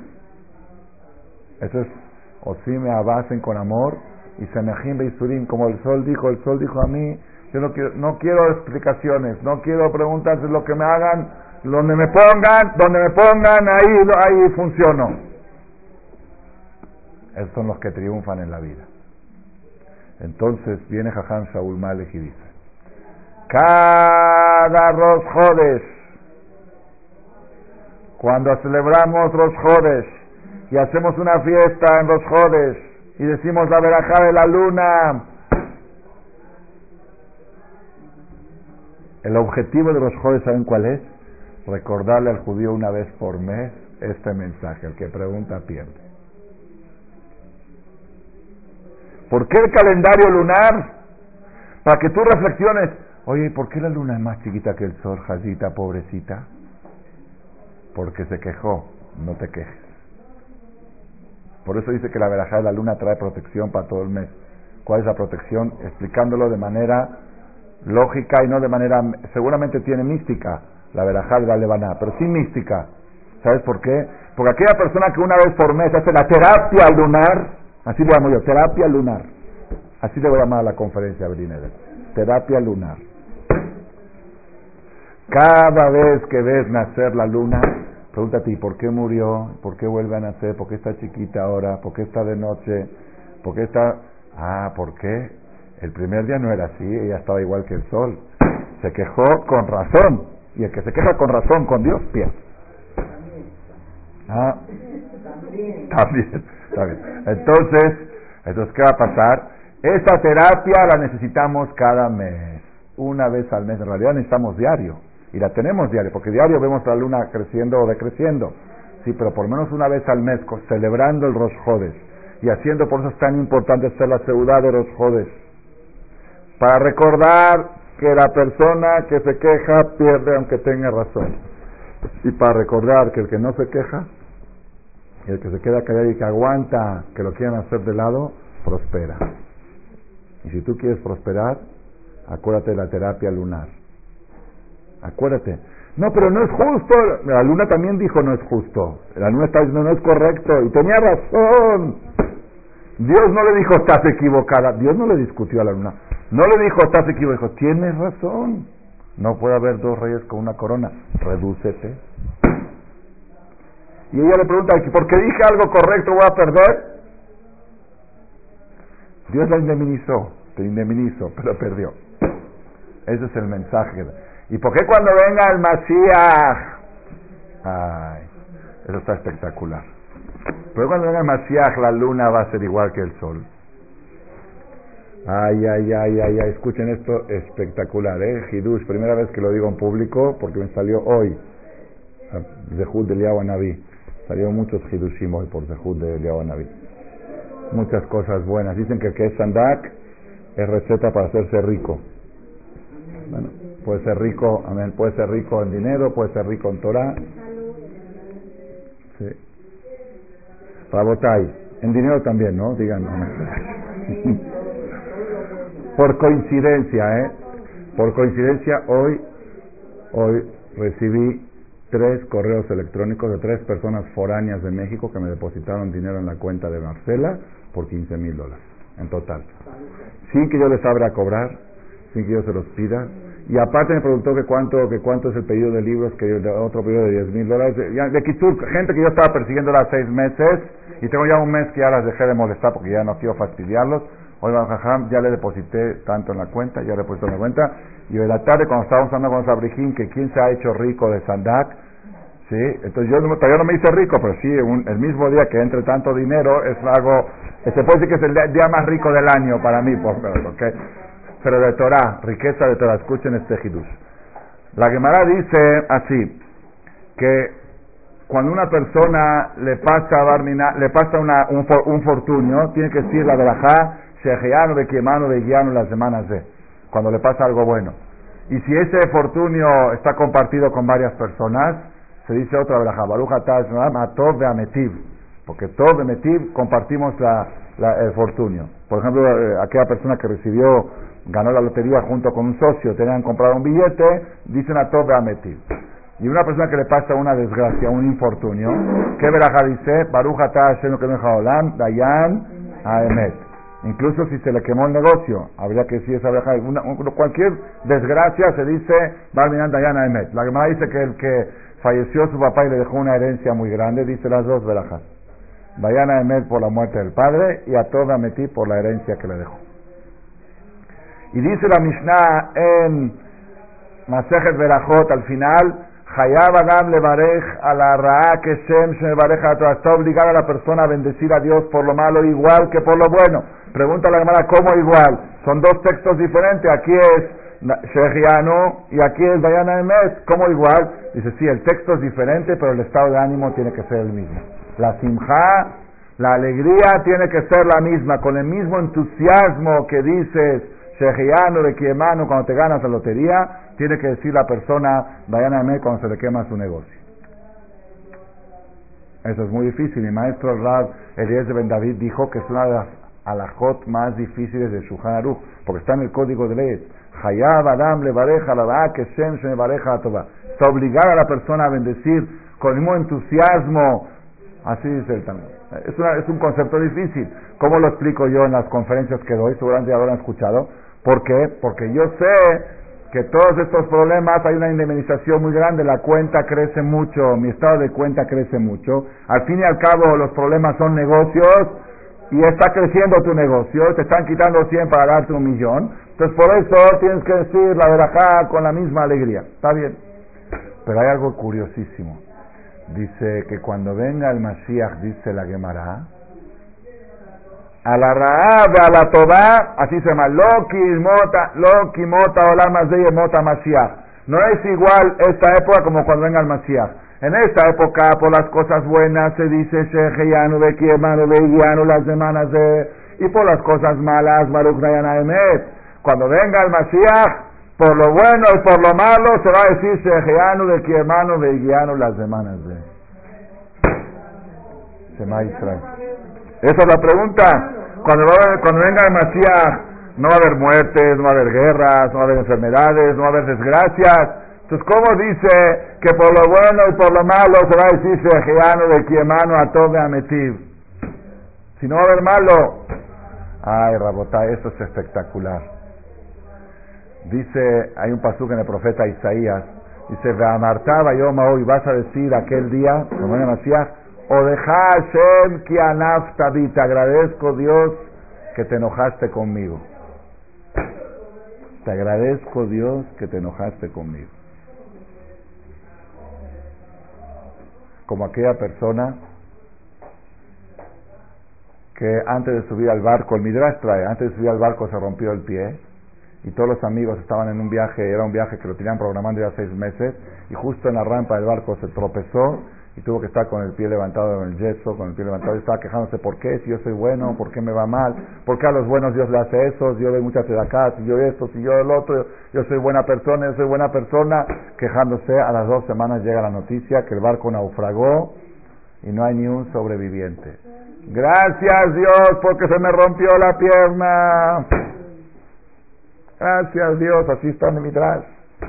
Eso es, o si me abasen con amor, y semejim beisurim, como el sol dijo, el sol dijo a mí, yo no quiero, no quiero explicaciones, no quiero preguntas de lo que me hagan, donde me pongan, donde me pongan, ahí, ahí funciono. Esos son los que triunfan en la vida. Entonces viene Jajam Shaul Malek y dice, cada Rosh Chodesh, cuando celebramos Rosh Chodesh y hacemos una fiesta en Rosh Chodesh y decimos la verajá de la luna, el objetivo de Rosh Chodesh, ¿saben cuál es? Recordarle al judío una vez por mes este mensaje. El que pregunta pierde. ¿Por qué el calendario lunar? Para que tú reflexiones. Oye, ¿por qué la luna es más chiquita que el sol, Jajita, pobrecita? Porque se quejó. No te quejes. Por eso dice que la verajá de la luna trae protección para todo el mes. ¿Cuál es la protección? Explicándolo de manera lógica y no de manera... Seguramente tiene mística la verajá de la levaná, pero sin mística. ¿Sabes por qué? Porque aquella persona que una vez por mes hace la terapia lunar, así le llamo yo, terapia lunar. Así le voy a llamar a la conferencia, Brineder. Terapia lunar. Cada vez que ves nacer la luna, pregúntate, ¿y por qué murió? ¿Por qué vuelve a nacer? ¿Por qué está chiquita ahora? ¿Por qué está de noche? ¿Por qué está...? Ah, ¿por qué? El primer día no era así, ella estaba igual que el sol. Se quejó con razón. Y el que se queja con razón con Dios, pierde. Ah, también, también. Entonces, entonces, ¿qué va a pasar? Esa terapia la necesitamos cada mes. Una vez al mes. En realidad necesitamos diario. Y la tenemos diario, porque diario vemos la luna creciendo o decreciendo. Sí, pero por lo menos una vez al mes, celebrando el Rosh Chodesh. Y haciendo, por eso es tan importante hacer la seudá de Rosh Chodesh. Para recordar que la persona que se queja pierde aunque tenga razón. Y para recordar que el que no se queja, el que se queda callado y que aguanta que lo quieran hacer de lado, prospera. Y si tú quieres prosperar, acuérdate de la terapia lunar. Acuérdate. No, pero no es justo. La luna también dijo no es justo. La luna está diciendo no es correcto. Y tenía razón. Dios no le dijo estás equivocada. Dios no le discutió a la luna. No le dijo estás equivocada. Dijo tienes razón. No puede haber dos reyes con una corona. Redúcete. Y ella le pregunta, ¿por qué dije algo correcto voy a perder? Dios la indemnizó. Te indemnizó, pero perdió. Ese es el mensaje. ¿Y por qué cuando venga el Mashiach? Ay, eso está espectacular. Pero cuando venga el Mashiach, la luna va a ser igual que el sol. Ay, ay, ay, ay, ay, escuchen esto espectacular, ¿eh? Hidush, primera vez que lo digo en público porque me salió hoy, Zehut de Eliyahu Hanaví. Salieron muchos Hidushim hoy por Zehut de Eliyahu Hanaví. Muchas cosas buenas. Dicen que el que es Sandak es receta para hacerse rico. Bueno, puede ser rico, amén, puede ser rico en dinero, puede ser rico en Torah. Sí. Rabotai, en dinero también, ¿no? Digan, no. Por coincidencia, ¿eh? Por coincidencia, hoy, hoy recibí tres correos electrónicos de tres personas foráneas de México que me depositaron dinero en la cuenta de Marcela por quince mil dólares, en total. Sin que yo les abra a cobrar, sin que yo se los pida. Y aparte me preguntó que cuánto, que cuánto es el pedido de libros, que de otro pedido de diez mil dólares. De, de Kitsur, gente que yo estaba persiguiendo hace seis meses, y tengo ya un mes que ya las dejé de molestar porque ya no quiero fastidiarlos. Hoy Jajam, ya le deposité tanto en la cuenta, ya le deposité en la cuenta, y hoy de la tarde cuando estábamos hablando con Sabrijín, que quién se ha hecho rico de Sandak, ¿sí? Entonces yo no, todavía no me hice rico, pero sí, un, el mismo día que entre tanto dinero, es algo, se puede decir que es el día, día más rico del año para mí, por menos, ¿ok? Pero de Torah, riqueza de Torah, escuchen este hidush. La Gemara dice así, que cuando una persona le pasa a Barmina, le pasa una, un, un fortunio, tiene que decir la verajá, Sheheanu de Kiemanu de Guianu las semanas de, cuando le pasa algo bueno. Y si ese fortunio está compartido con varias personas, se dice otra verajá, Baruch atah Shemam atov ve'ametiv, porque tov ve'ametiv compartimos la, la, el fortunio. Por ejemplo, eh, aquella persona que recibió, ganó la lotería junto con un socio, tenían comprado un billete, dicen atov ve'ametiv. Y una persona que le pasa una desgracia, un infortunio, ¿qué verajá dice? Baruch atah Hashem Elokeinu haolam dayan haemet. Incluso si se le quemó el negocio, habría que decir esa verajá. Una, un, cualquier desgracia se dice Barminan dayan haemet. La Gemara dice que el que falleció su papá y le dejó una herencia muy grande, dice las dos verajás. Dayan haemet por la muerte del padre y atov ve'ametí por la herencia que le dejó. Y dice la Mishnah en Masejet Berajot al final, Hayab Adam levarej a la Ra'a que Shem se levareja a todas. Está obligada a la persona a bendecir a Dios por lo malo igual que por lo bueno. Pregunta la Gemara, ¿cómo igual? Son dos textos diferentes. Aquí es Shehianu y aquí es Dayana Emet. ¿Cómo igual? Dice, sí, el texto es diferente, pero el estado de ánimo tiene que ser el mismo. La simja, la alegría tiene que ser la misma, con el mismo entusiasmo que dices Shehianu de Kiemanu cuando te ganas la lotería, tiene que decir la persona Dayana Emet cuando se le quema su negocio. Eso es muy difícil. Mi maestro Rav Eliezer Ben David dijo que es una de las alajot más difíciles de Shulchan Aruch, porque está en el código de leyes. Hayab Adam levareja la Ra'a que Shem se levareja a Tová. Está obligada a la persona a bendecir con el mismo entusiasmo. Así dice el Talmud. Es, una, es un concepto difícil. ¿Cómo lo explico yo en las conferencias que doy? Seguramente ya lo han escuchado. ¿Por qué? Porque yo sé que todos estos problemas hay una indemnización muy grande, la cuenta crece mucho, mi estado de cuenta crece mucho. Al fin y al cabo los problemas son negocios y está creciendo tu negocio, te están quitando cien para darte un millón. Entonces por eso tienes que decir la verajá con la misma alegría. Está bien. Pero hay algo curiosísimo. Dice que cuando venga el Mashiach, dice la Gemara, a la Ra'a a la Tová, así se llama, Loki Mota, Loki Mota Olam Hazeh Mota Mashiach. No es igual esta época como cuando venga el Mashiach. En esta época, por las cosas buenas, se dice Sheheyanu Bekiemanu Beigianu las semanas de, y por las cosas malas, Baruch Dayan Haemet. Cuando venga el Mashiach, por lo bueno y por lo malo, se va a decir Sheheyanu Bekiemanu Beigianu las semanas de. Shema Israel. Esa es la pregunta. Cuando, va, cuando venga el Mashiach, no va a haber muertes, no va a haber guerras, no va a haber enfermedades, no va a haber desgracias. Entonces, ¿cómo dice que por lo bueno y por lo malo se va a decir Sheheanu de Kiemanu a Tov Ametiv? Si no va a haber malo. Ay, Rabotá, esto es espectacular. Dice, hay un pasuk en el profeta Isaías, dice, Ve'amartaba Yoma hoy, vas a decir aquel día, cuando venga el Mashiach, o deja Hashem ki anaftabi, te agradezco Dios que te enojaste conmigo. Te agradezco Dios que te enojaste conmigo. Como aquella persona que antes de subir al barco, el Midrash trae, antes de subir al barco se rompió el pie y todos los amigos estaban en un viaje, era un viaje que lo tenían programando ya seis meses y justo en la rampa del barco se tropezó y tuvo que estar con el pie levantado en el yeso, con el pie levantado y estaba quejándose, ¿por qué? Si yo soy bueno, ¿por qué me va mal? ¿Por qué a los buenos Dios le hace eso? Si yo doy muchas de acá, si yo esto, si yo el otro, yo soy buena persona, yo soy buena persona, quejándose. A las dos semanas llega la noticia que el barco naufragó y no hay ni un sobreviviente. Gracias Dios porque se me rompió la pierna. Gracias Dios, así está en mi Midrash.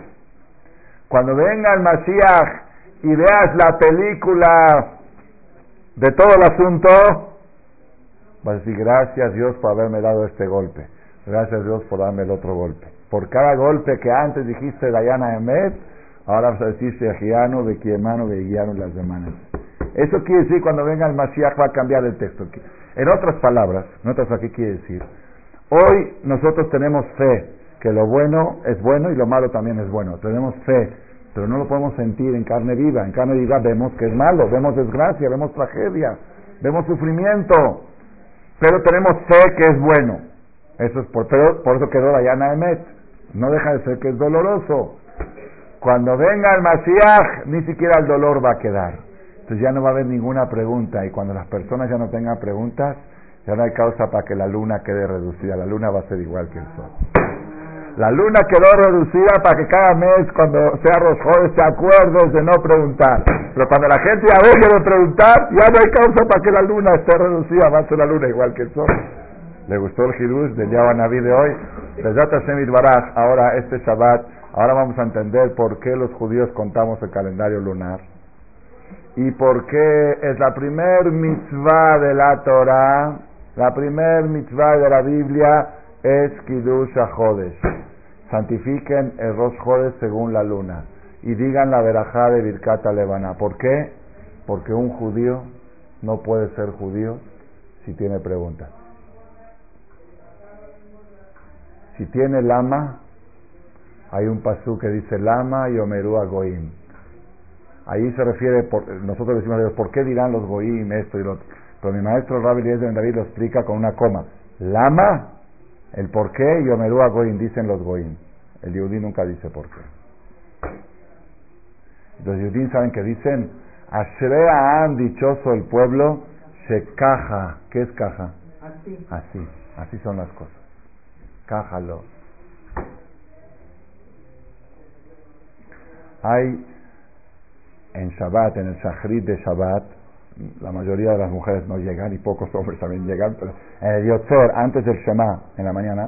Cuando venga el Mashiach y veas la película de todo el asunto, vas a decir gracias Dios por haberme dado este golpe, gracias Dios por darme el otro golpe. Por cada golpe que antes dijiste Dayana Emet, ahora vas a decir Shejiano, Bequiemano, Beguiano y las demás. Eso quiere decir cuando venga el Mashiach va a cambiar el texto. En otras palabras, en otras palabras, ¿qué quiere decir? Hoy nosotros tenemos fe que lo bueno es bueno y lo malo también es bueno. Tenemos fe, pero no lo podemos sentir en carne viva. En carne viva vemos que es malo, vemos desgracia, vemos tragedia, vemos sufrimiento, pero tenemos fe que es bueno. Eso es por, pero por eso quedó Dayana Emet. No deja de ser que es doloroso. Cuando venga el Mashiach, ni siquiera el dolor va a quedar. Entonces ya no va a haber ninguna pregunta, y cuando las personas ya no tengan preguntas, ya no hay causa para que la luna quede reducida. La luna va a ser igual que el sol. La luna quedó reducida para que cada mes, cuando sea Rosh Chodesh, te acuerdes de no preguntar. Pero cuando la gente ya deje de preguntar, ya no hay causa para que la luna esté reducida. Va a ser la luna igual que el sol. ¿Le gustó el Hidush del Yahweh Naví de hoy? Bezrat Hashem Yitbaraj. Ahora este Shabbat, ahora vamos a entender por qué los judíos contamos el calendario lunar y por qué es la primer mitzvah de la Torah, la primer mitzvah de la Biblia es Kiddush HaJodesh. Santifiquen el Rosh Chodesh según la luna y digan la verajá de Birkat HaLevana. ¿Por qué? Porque un judío no puede ser judío si tiene preguntas. Si tiene lama, hay un pasú que dice lama y omeru a goim. Ahí se refiere, por, nosotros decimos a Dios, ¿por qué dirán los goim esto y lo otro? Pero mi maestro Rabbi Eliezer Ben David lo explica con una coma. Lama, el por qué, y omeru a goim, dicen los goim. El Yehudí nunca dice por qué. Los Yehudí saben que dicen, Ashrei Ha'am, dichoso el pueblo, Shekaja. ¿Qué es caja? Así. Así, así son las cosas. Cájalo. Hay en Shabbat, en el Shachrit de Shabbat, la mayoría de las mujeres no llegan y pocos hombres también llegan, pero en el Yotzer, antes del Shema, en la mañana,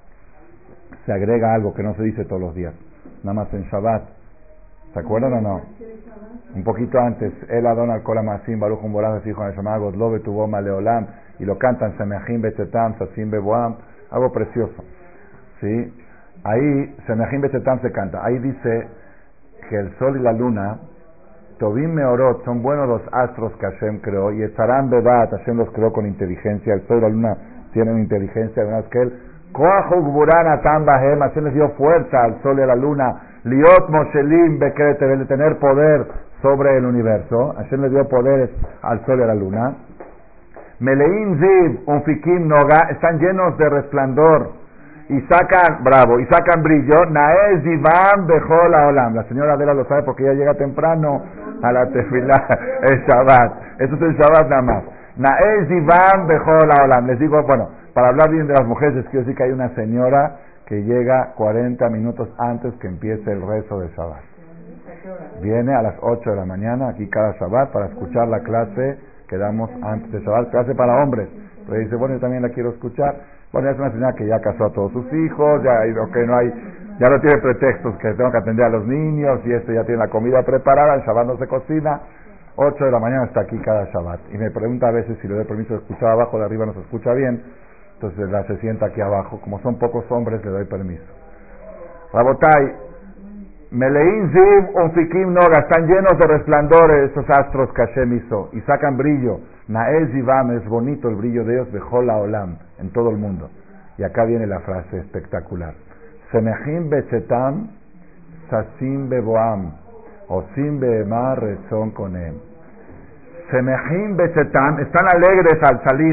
se agrega algo que no se dice todos los días, nada más en Shabbat. ¿Se acuerdan o no? Un poquito antes, El Adon al Kol HaMaasim, Baruch Hu Boraj Hijo Neshama, Godlo Betuvo Maleolam, y lo cantan Semechim Betetam, Sasim Beboam, algo precioso. ¿Sí? Ahí, Semechim Betetam se canta. Ahí dice que el sol y la luna, Tobim Meorot, son buenos los astros que Hashem creó, y Etzaram Bebat, Hashem los creó con inteligencia. El sol y la luna tienen inteligencia, además que él, Koach Ugburan Atam Bahem, Hashem les dio fuerza al sol y a la luna, Liot Moshelim Bekrete, de tener poder sobre el universo. Hashem les dio poderes al sol y a la luna. Meleim Ziv, Unfikim Noga, están llenos de resplandor y sacan, bravo, y sacan brillo. Naez Divam Bejol Haolam. La señora Adela lo sabe porque ella llega temprano a la tefilá, el Shabbat. Eso es el Shabbat nada más. Naez Divam Bejol Haolam. Les digo, bueno, para hablar bien de las mujeres, les quiero decir que hay una señora que llega cuarenta minutos antes que empiece el rezo de Shabbat. Viene a las ocho de la mañana aquí cada Shabbat para escuchar la clase que damos antes de Shabbat, clase para hombres. Pero dice, bueno, yo también la quiero escuchar. Bueno, es una señora que ya casó a todos sus hijos, ya okay, no hay, ya no tiene pretextos que tengo que atender a los niños, y esto ya tiene la comida preparada, el Shabbat no se cocina. Ocho de la mañana está aquí cada Shabbat. Y me pregunta a veces si le doy permiso de escuchar abajo, de arriba no se escucha bien. Entonces la se sienta aquí abajo. Como son pocos hombres, le doy permiso. Rabotai, Melein Ziv, Unfikim Noga, están llenos de resplandores esos astros que Hashem hizo, y sacan brillo. Naez Zivam, es bonito el brillo de Dios, Bejol Haolam, en todo el mundo. Y acá viene la frase espectacular. Semechim Bechetam, Sasim Beboam, Osim Beemar Rezon Konem. Semechim Bechetam, están alegres al salir.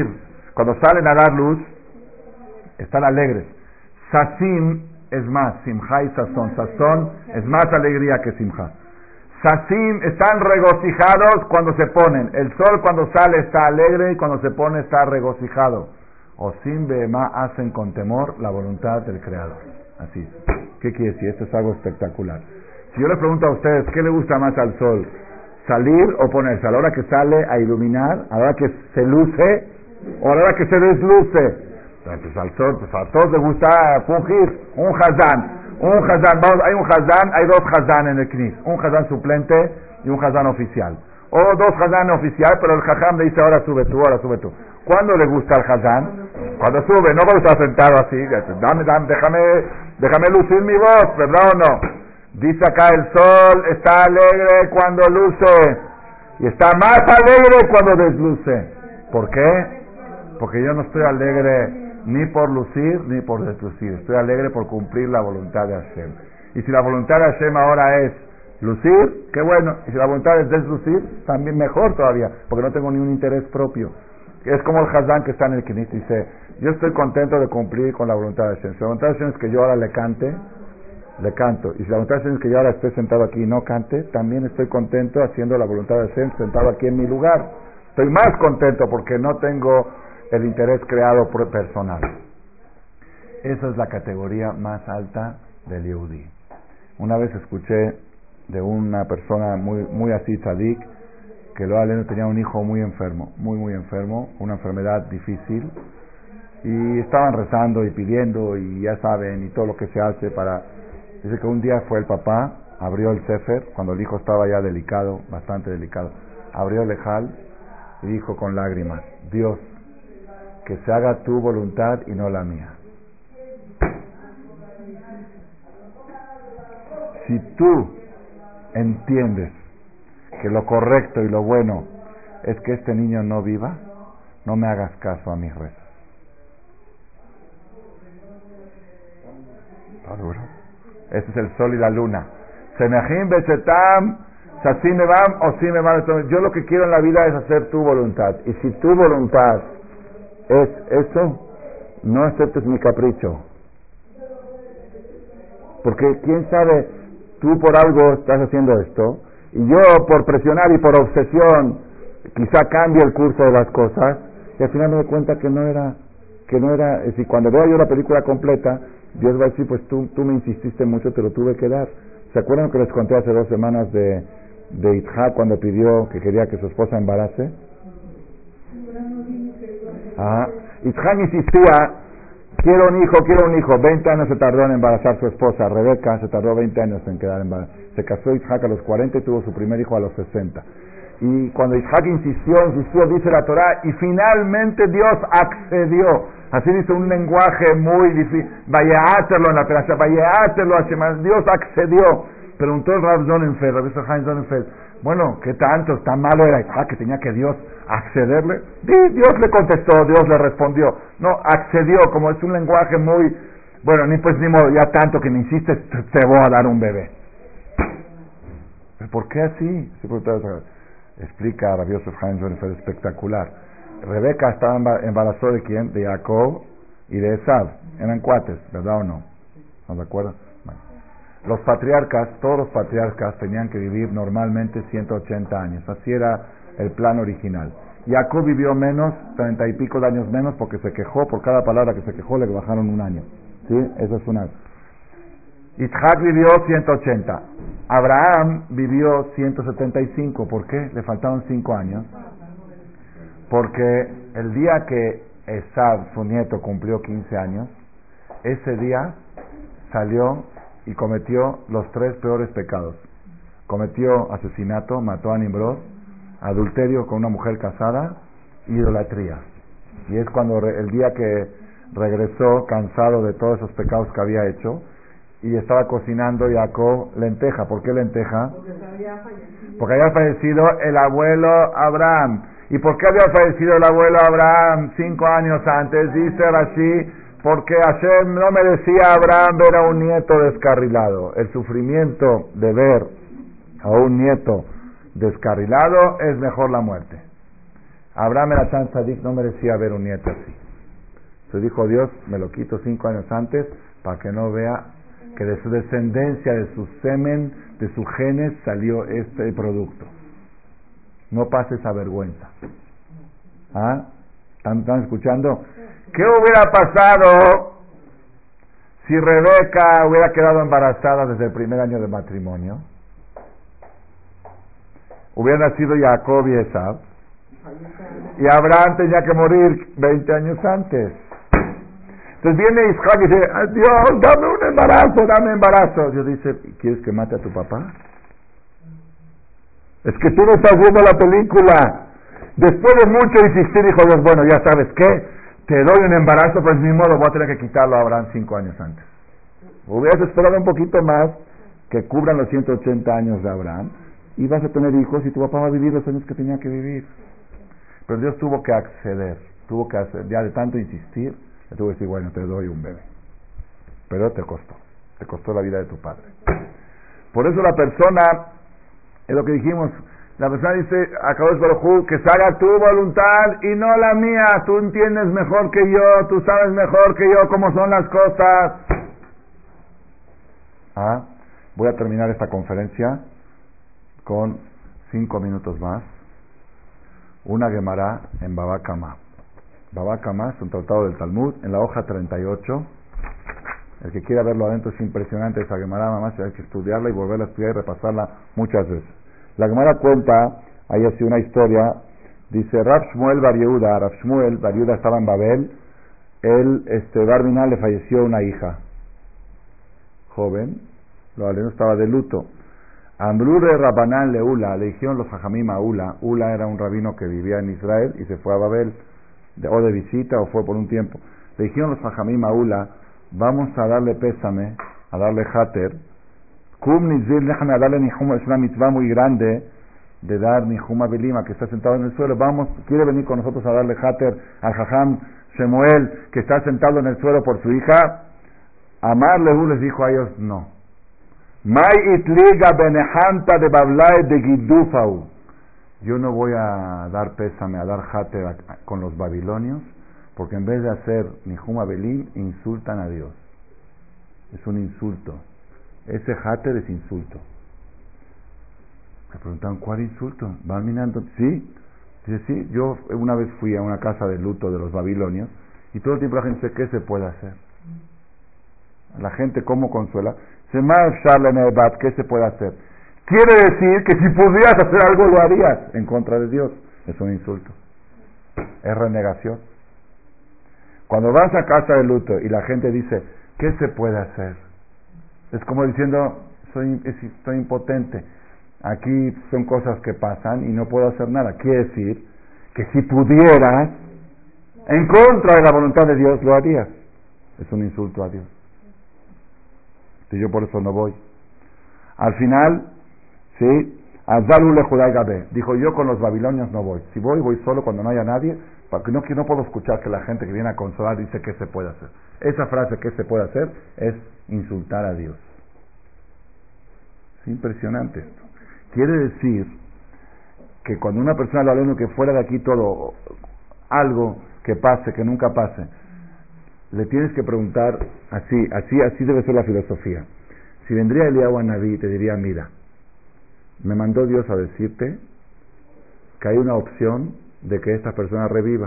Cuando salen a dar luz, están alegres. Sasim es más, simja y sazón. Sazón es más alegría que simja. Sasim están regocijados cuando se ponen. El sol cuando sale está alegre y cuando se pone está regocijado. Osim Behemá hacen con temor la voluntad del Creador. Así. ¿Qué quiere decir? Esto es algo espectacular. Si yo les pregunto a ustedes, ¿qué le gusta más al sol? ¿Salir o ponerse? ¿A la hora que sale a iluminar? ¿A la hora que se luce? ¿O a la hora que se desluce? Entonces al sol, pues a todos les gusta fungir. Un hazán. Un hazán. Vamos, hay un hazán, hay dos hazán en el Knis. Un hazán suplente y un hazán oficial. O dos hazán oficial, pero el jajam le dice, ahora sube tú, ahora sube tú. ¿Cuándo le gusta al hazán? Cuando sube, no cuando está sentado así. Dame, dame, déjame, déjame lucir mi voz, ¿verdad o no? Dice acá, el sol está alegre cuando luce y está más alegre cuando desluce. ¿Por qué? Porque yo no estoy alegre ni por lucir ni por deslucir. Estoy alegre por cumplir la voluntad de Hashem. Y si la voluntad de Hashem ahora es lucir, qué bueno. Y si la voluntad es deslucir, también mejor todavía, porque no tengo ni un interés propio. Es como el Hazán que está en el Knis, dice, yo estoy contento de cumplir con la voluntad de Hashem. Si la voluntad de Hashem es que yo ahora le cante, le canto. Y si la voluntad de Hashem es que yo ahora esté sentado aquí y no cante, también estoy contento haciendo la voluntad de Hashem sentado aquí en mi lugar. Estoy más contento porque no tengo el interés creado por personal. Esa es la categoría más alta del Yehudí. Una vez escuché de una persona muy, muy así, tzadik, que lo aleno tenía un hijo muy enfermo, muy muy enfermo, una enfermedad difícil, y estaban rezando y pidiendo y ya saben y todo lo que se hace para. Dice que un día fue el papá, abrió el sefer cuando el hijo estaba ya delicado, bastante delicado, abrió el ejal y dijo con lágrimas, Dios, que se haga tu voluntad y no la mía. Si tú entiendes que lo correcto y lo bueno es que este niño no viva, no me hagas caso a mis rezos. ¿Está duro? Ese es el sol y la luna. Semejim bechetam, sasim mevam o sim mevam. Yo lo que quiero en la vida es hacer tu voluntad. Y si tu voluntad es eso, no aceptes mi capricho. Porque quién sabe, tú por algo estás haciendo esto, y yo por presionar y por obsesión quizá cambie el curso de las cosas, y al final me doy cuenta que no era, que no era, es decir, cuando veo yo la película completa, Dios va a decir, pues tú, tú me insististe mucho, te lo tuve que dar. ¿Se acuerdan que les conté hace dos semanas de, de Itzhak cuando pidió que quería que su esposa embarace? Ah, Itzhak insistía, quiero un hijo, quiero un hijo. veinte años se tardó en embarazar su esposa, Rebeca, se tardó veinte años en quedar embarazada. Se casó Itzhak a los cuarenta y tuvo su primer hijo a los sesenta. Y cuando Itzhak insistió, insistió, dice la Torá, y finalmente Dios accedió. Así dice un lenguaje muy difícil. Vayeáterlo en la peraza, vayeáterlo a Shema. Dios accedió. Preguntó el Rav Sonnenfeld, Rav Haim Sonnenfeld, bueno, ¿qué tanto? ¿Tan malo era Itzhak que tenía que Dios accederle? Sí, Dios le contestó, Dios le respondió. No, accedió, como es un lenguaje muy, bueno, ni pues ni modo, ya tanto que me insistes, te voy a dar un bebé. ¿Pero por qué así? Explica a Rav Haim Sonnenfeld, espectacular. Rebeca estaba embarazada de quién? De Jacob y de Esav. Eran cuates, ¿verdad o no? ¿No se acuerdan? Bueno. Los patriarcas, todos los patriarcas tenían que vivir normalmente ciento ochenta años. Así era el plan original. Jacob vivió menos, treinta y pico de años menos, porque se quejó, por cada palabra que se quejó le bajaron un año. ¿Sí? Eso es una. Itzhak vivió ciento ochenta. Abraham vivió ciento setenta y cinco. ¿Por qué? Le faltaron cinco años. Porque el día que Esav, su nieto, cumplió quince años, ese día salió y cometió los tres peores pecados. Cometió asesinato, mató a Nimrod, adulterio con una mujer casada y idolatría. Y es cuando re, el día que regresó cansado de todos esos pecados que había hecho, y estaba cocinando Jacob lenteja. ¿Por qué lenteja? Porque había fallecido. Porque había fallecido el abuelo Abraham. ¿Y por qué había fallecido el abuelo Abraham cinco años antes? Dice Rashi, porque Hashem no merecía a Abraham ver a un nieto descarrilado. El sufrimiento de ver a un nieto descarrilado es mejor la muerte. Abraham era tan sadik, no merecía ver un nieto así. Se dijo Dios, me lo quito cinco años antes para que no vea que de su descendencia, de su semen, de sus genes salió este producto. No pase esa vergüenza. ¿Ah? ¿Están, están escuchando? ¿Qué hubiera pasado si Rebeca hubiera quedado embarazada desde el primer año de matrimonio? Hubiera nacido Jacob y Esab, y Abraham tenía que morir veinte años antes. Entonces viene Isaac y dice, Dios, dame un embarazo, dame embarazo. Dios dice, ¿quieres que mate a tu papá? Es que tú no estás viendo la película. Después de mucho insistir, dijo Dios, bueno, ya sabes qué, te doy un embarazo, pues ni modo, voy a tener que quitarlo a Abraham cinco años antes. Hubieras esperado un poquito más, que cubran los ciento ochenta años de Abraham, y vas a tener hijos y tu papá va a vivir los años que tenía que vivir. Pero Dios tuvo que acceder, tuvo que hacer, ya de tanto insistir, le tuvo que decir, bueno, te doy un bebé. Pero te costó, te costó la vida de tu padre. Por eso la persona, es lo que dijimos, la persona dice a Kadosh Baruj Hu, que se haga tu voluntad y no la mía. Tú entiendes mejor que yo, tú sabes mejor que yo cómo son las cosas. Ah, voy a terminar esta conferencia con cinco minutos más. Una Gemara en Baba Kama. Baba Kama es un tratado del Talmud, en la hoja treinta y ocho. El que quiera verlo adentro es impresionante esa Gemara, mamá, hay que estudiarla y volverla a estudiar y repasarla muchas veces. La Gemara cuenta, hay así una historia, dice Rab Shmuel Bar Yehuda, Rab Shmuel Bar Yehuda estaba en Babel, él, este, Bar Minan le falleció una hija, joven, lo aleno estaba de luto. Ambrure Rabanán le Ula, le dijeron los Jajamim a Ula, Ula era un rabino que vivía en Israel y se fue a Babel, de, o de visita o fue por un tiempo. Le dijeron los Jajamim a Ula, vamos a darle pésame, a darle hater, Kum nizir, déjame a darle nihuma, es una mitzvah muy grande de dar nihuma belima, que está sentado en el suelo, vamos, quiere venir con nosotros a darle hater al Jajam Shemuel, que está sentado en el suelo por su hija. Amar Lehu les dijo a ellos, no. Mai itliga benehanta de Bablai de Gidufau. Yo no voy a dar pésame, a dar hater a, a, con los babilonios, porque en vez de hacer nihuma belim, insultan a Dios. Es un insulto. Ese hater es insulto. Me preguntaron, ¿cuál insulto? ¿Van minando? ¿Sí? Dice, sí, yo una vez fui a una casa de luto de los babilonios y todo el tiempo la gente dice, ¿qué se puede hacer? La gente, ¿cómo consuela? ¿Qué se puede hacer? Quiere decir que si pudieras hacer algo lo harías en contra de Dios. Es un insulto. Es renegación. Cuando vas a casa de luto y la gente dice, ¿qué se puede hacer? Es como diciendo, soy, soy impotente. Aquí son cosas que pasan y no puedo hacer nada. Quiere decir que si pudieras, en contra de la voluntad de Dios, lo harías. Es un insulto a Dios. Y yo por eso no voy. Al final, sí, Azarule Judai Gabe dijo, yo con los babilonios no voy. Si voy, voy solo cuando no haya nadie, porque no, que no puedo escuchar que la gente que viene a consolar dice qué se puede hacer. Esa frase, ¿qué se puede hacer?, es insultar a Dios. Es impresionante esto. Quiere decir que cuando una persona lo aleno que fuera de aquí todo, algo que pase, que nunca pase, le tienes que preguntar así, así, así debe ser la filosofía. Si vendría Eliyahu a Naví, te diría, mira, me mandó Dios a decirte que hay una opción de que esta persona reviva.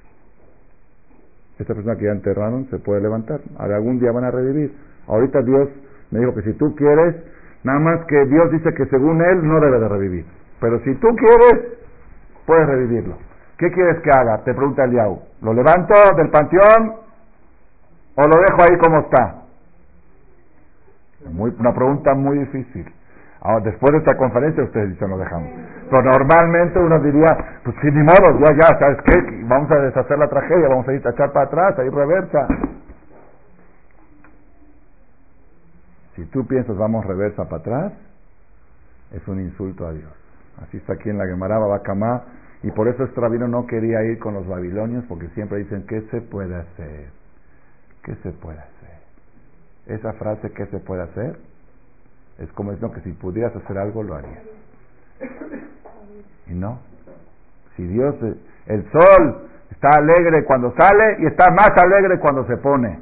Esta persona que ya enterraron se puede levantar. Algún día van a revivir. Ahorita Dios me dijo que si tú quieres, nada más que Dios dice que según Él no debe de revivir. Pero si tú quieres, puedes revivirlo. ¿Qué quieres que haga? Te pregunta Eliyahu. ¿Lo levanto del panteón o lo dejo ahí como está? Muy, una pregunta muy difícil. Ahora, después de esta conferencia ustedes dicen lo dejamos. Pero normalmente uno diría, pues sí, ni modo, ya, ya, ¿sabes qué? Vamos a deshacer la tragedia, vamos a ir a echar para atrás, a ir reversa. Si tú piensas vamos reversa para atrás, es un insulto a Dios. Así está aquí en la Gemara Baba Kama, y por eso este rabino no quería ir con los babilonios, porque siempre dicen, ¿qué se puede hacer? ¿Qué se puede hacer? Esa frase, ¿qué se puede hacer?, es como diciendo que si pudieras hacer algo, lo harías. Y no. Si Dios, El sol está alegre cuando sale y está más alegre cuando se pone.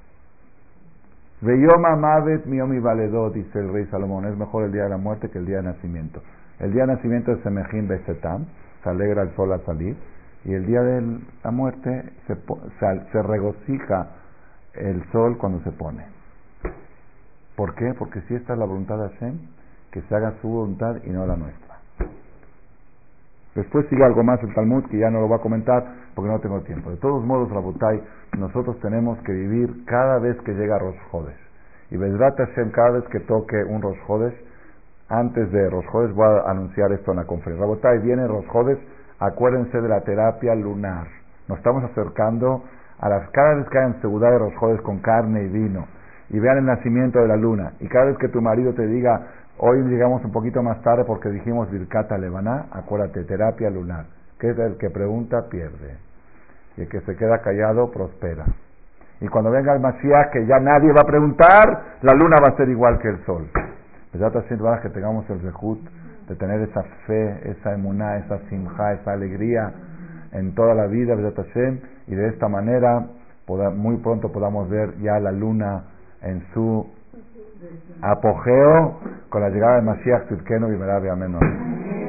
Veyoma Mavet Miomi Valedot, dice el rey Salomón, es mejor el día de la muerte que el día de nacimiento. El día de nacimiento es Semejim Besetam, se alegra el sol al salir, y el día de la muerte se, se, se regocija el sol cuando se pone. ¿Por qué? Porque si esta es la voluntad de Hashem, que se haga su voluntad y no la nuestra. Después sigue algo más el Talmud, que ya no lo voy a comentar porque no tengo tiempo. De todos modos, Rabotai, nosotros tenemos que vivir cada vez que llega Rosh Chodesh. Y Bezrat Hashem, cada vez que toque un Rosh Chodesh, antes de Rosh Chodesh voy a anunciar esto en la conferencia. Rabotai, viene Rosh Chodesh, acuérdense de la terapia lunar. Nos estamos acercando a las, cada vez que hagan seguridad de Rosh Chodesh con carne y vino, y vean el nacimiento de la luna, y cada vez que tu marido te diga, hoy llegamos un poquito más tarde porque dijimos Birkata Levaná, acuérdate, terapia lunar, que es el que pregunta pierde, y el que se queda callado prospera. Y cuando venga el Mashiach, que ya nadie va a preguntar, la luna va a ser igual que el sol. Pues que tengamos el zehut de tener esa fe, esa emuná, esa simja, esa alegría en toda la vida, y de esta manera poda, muy pronto podamos ver ya la luna en su apogeo con la llegada de Mashiach Tzidkenu y Merav Amén.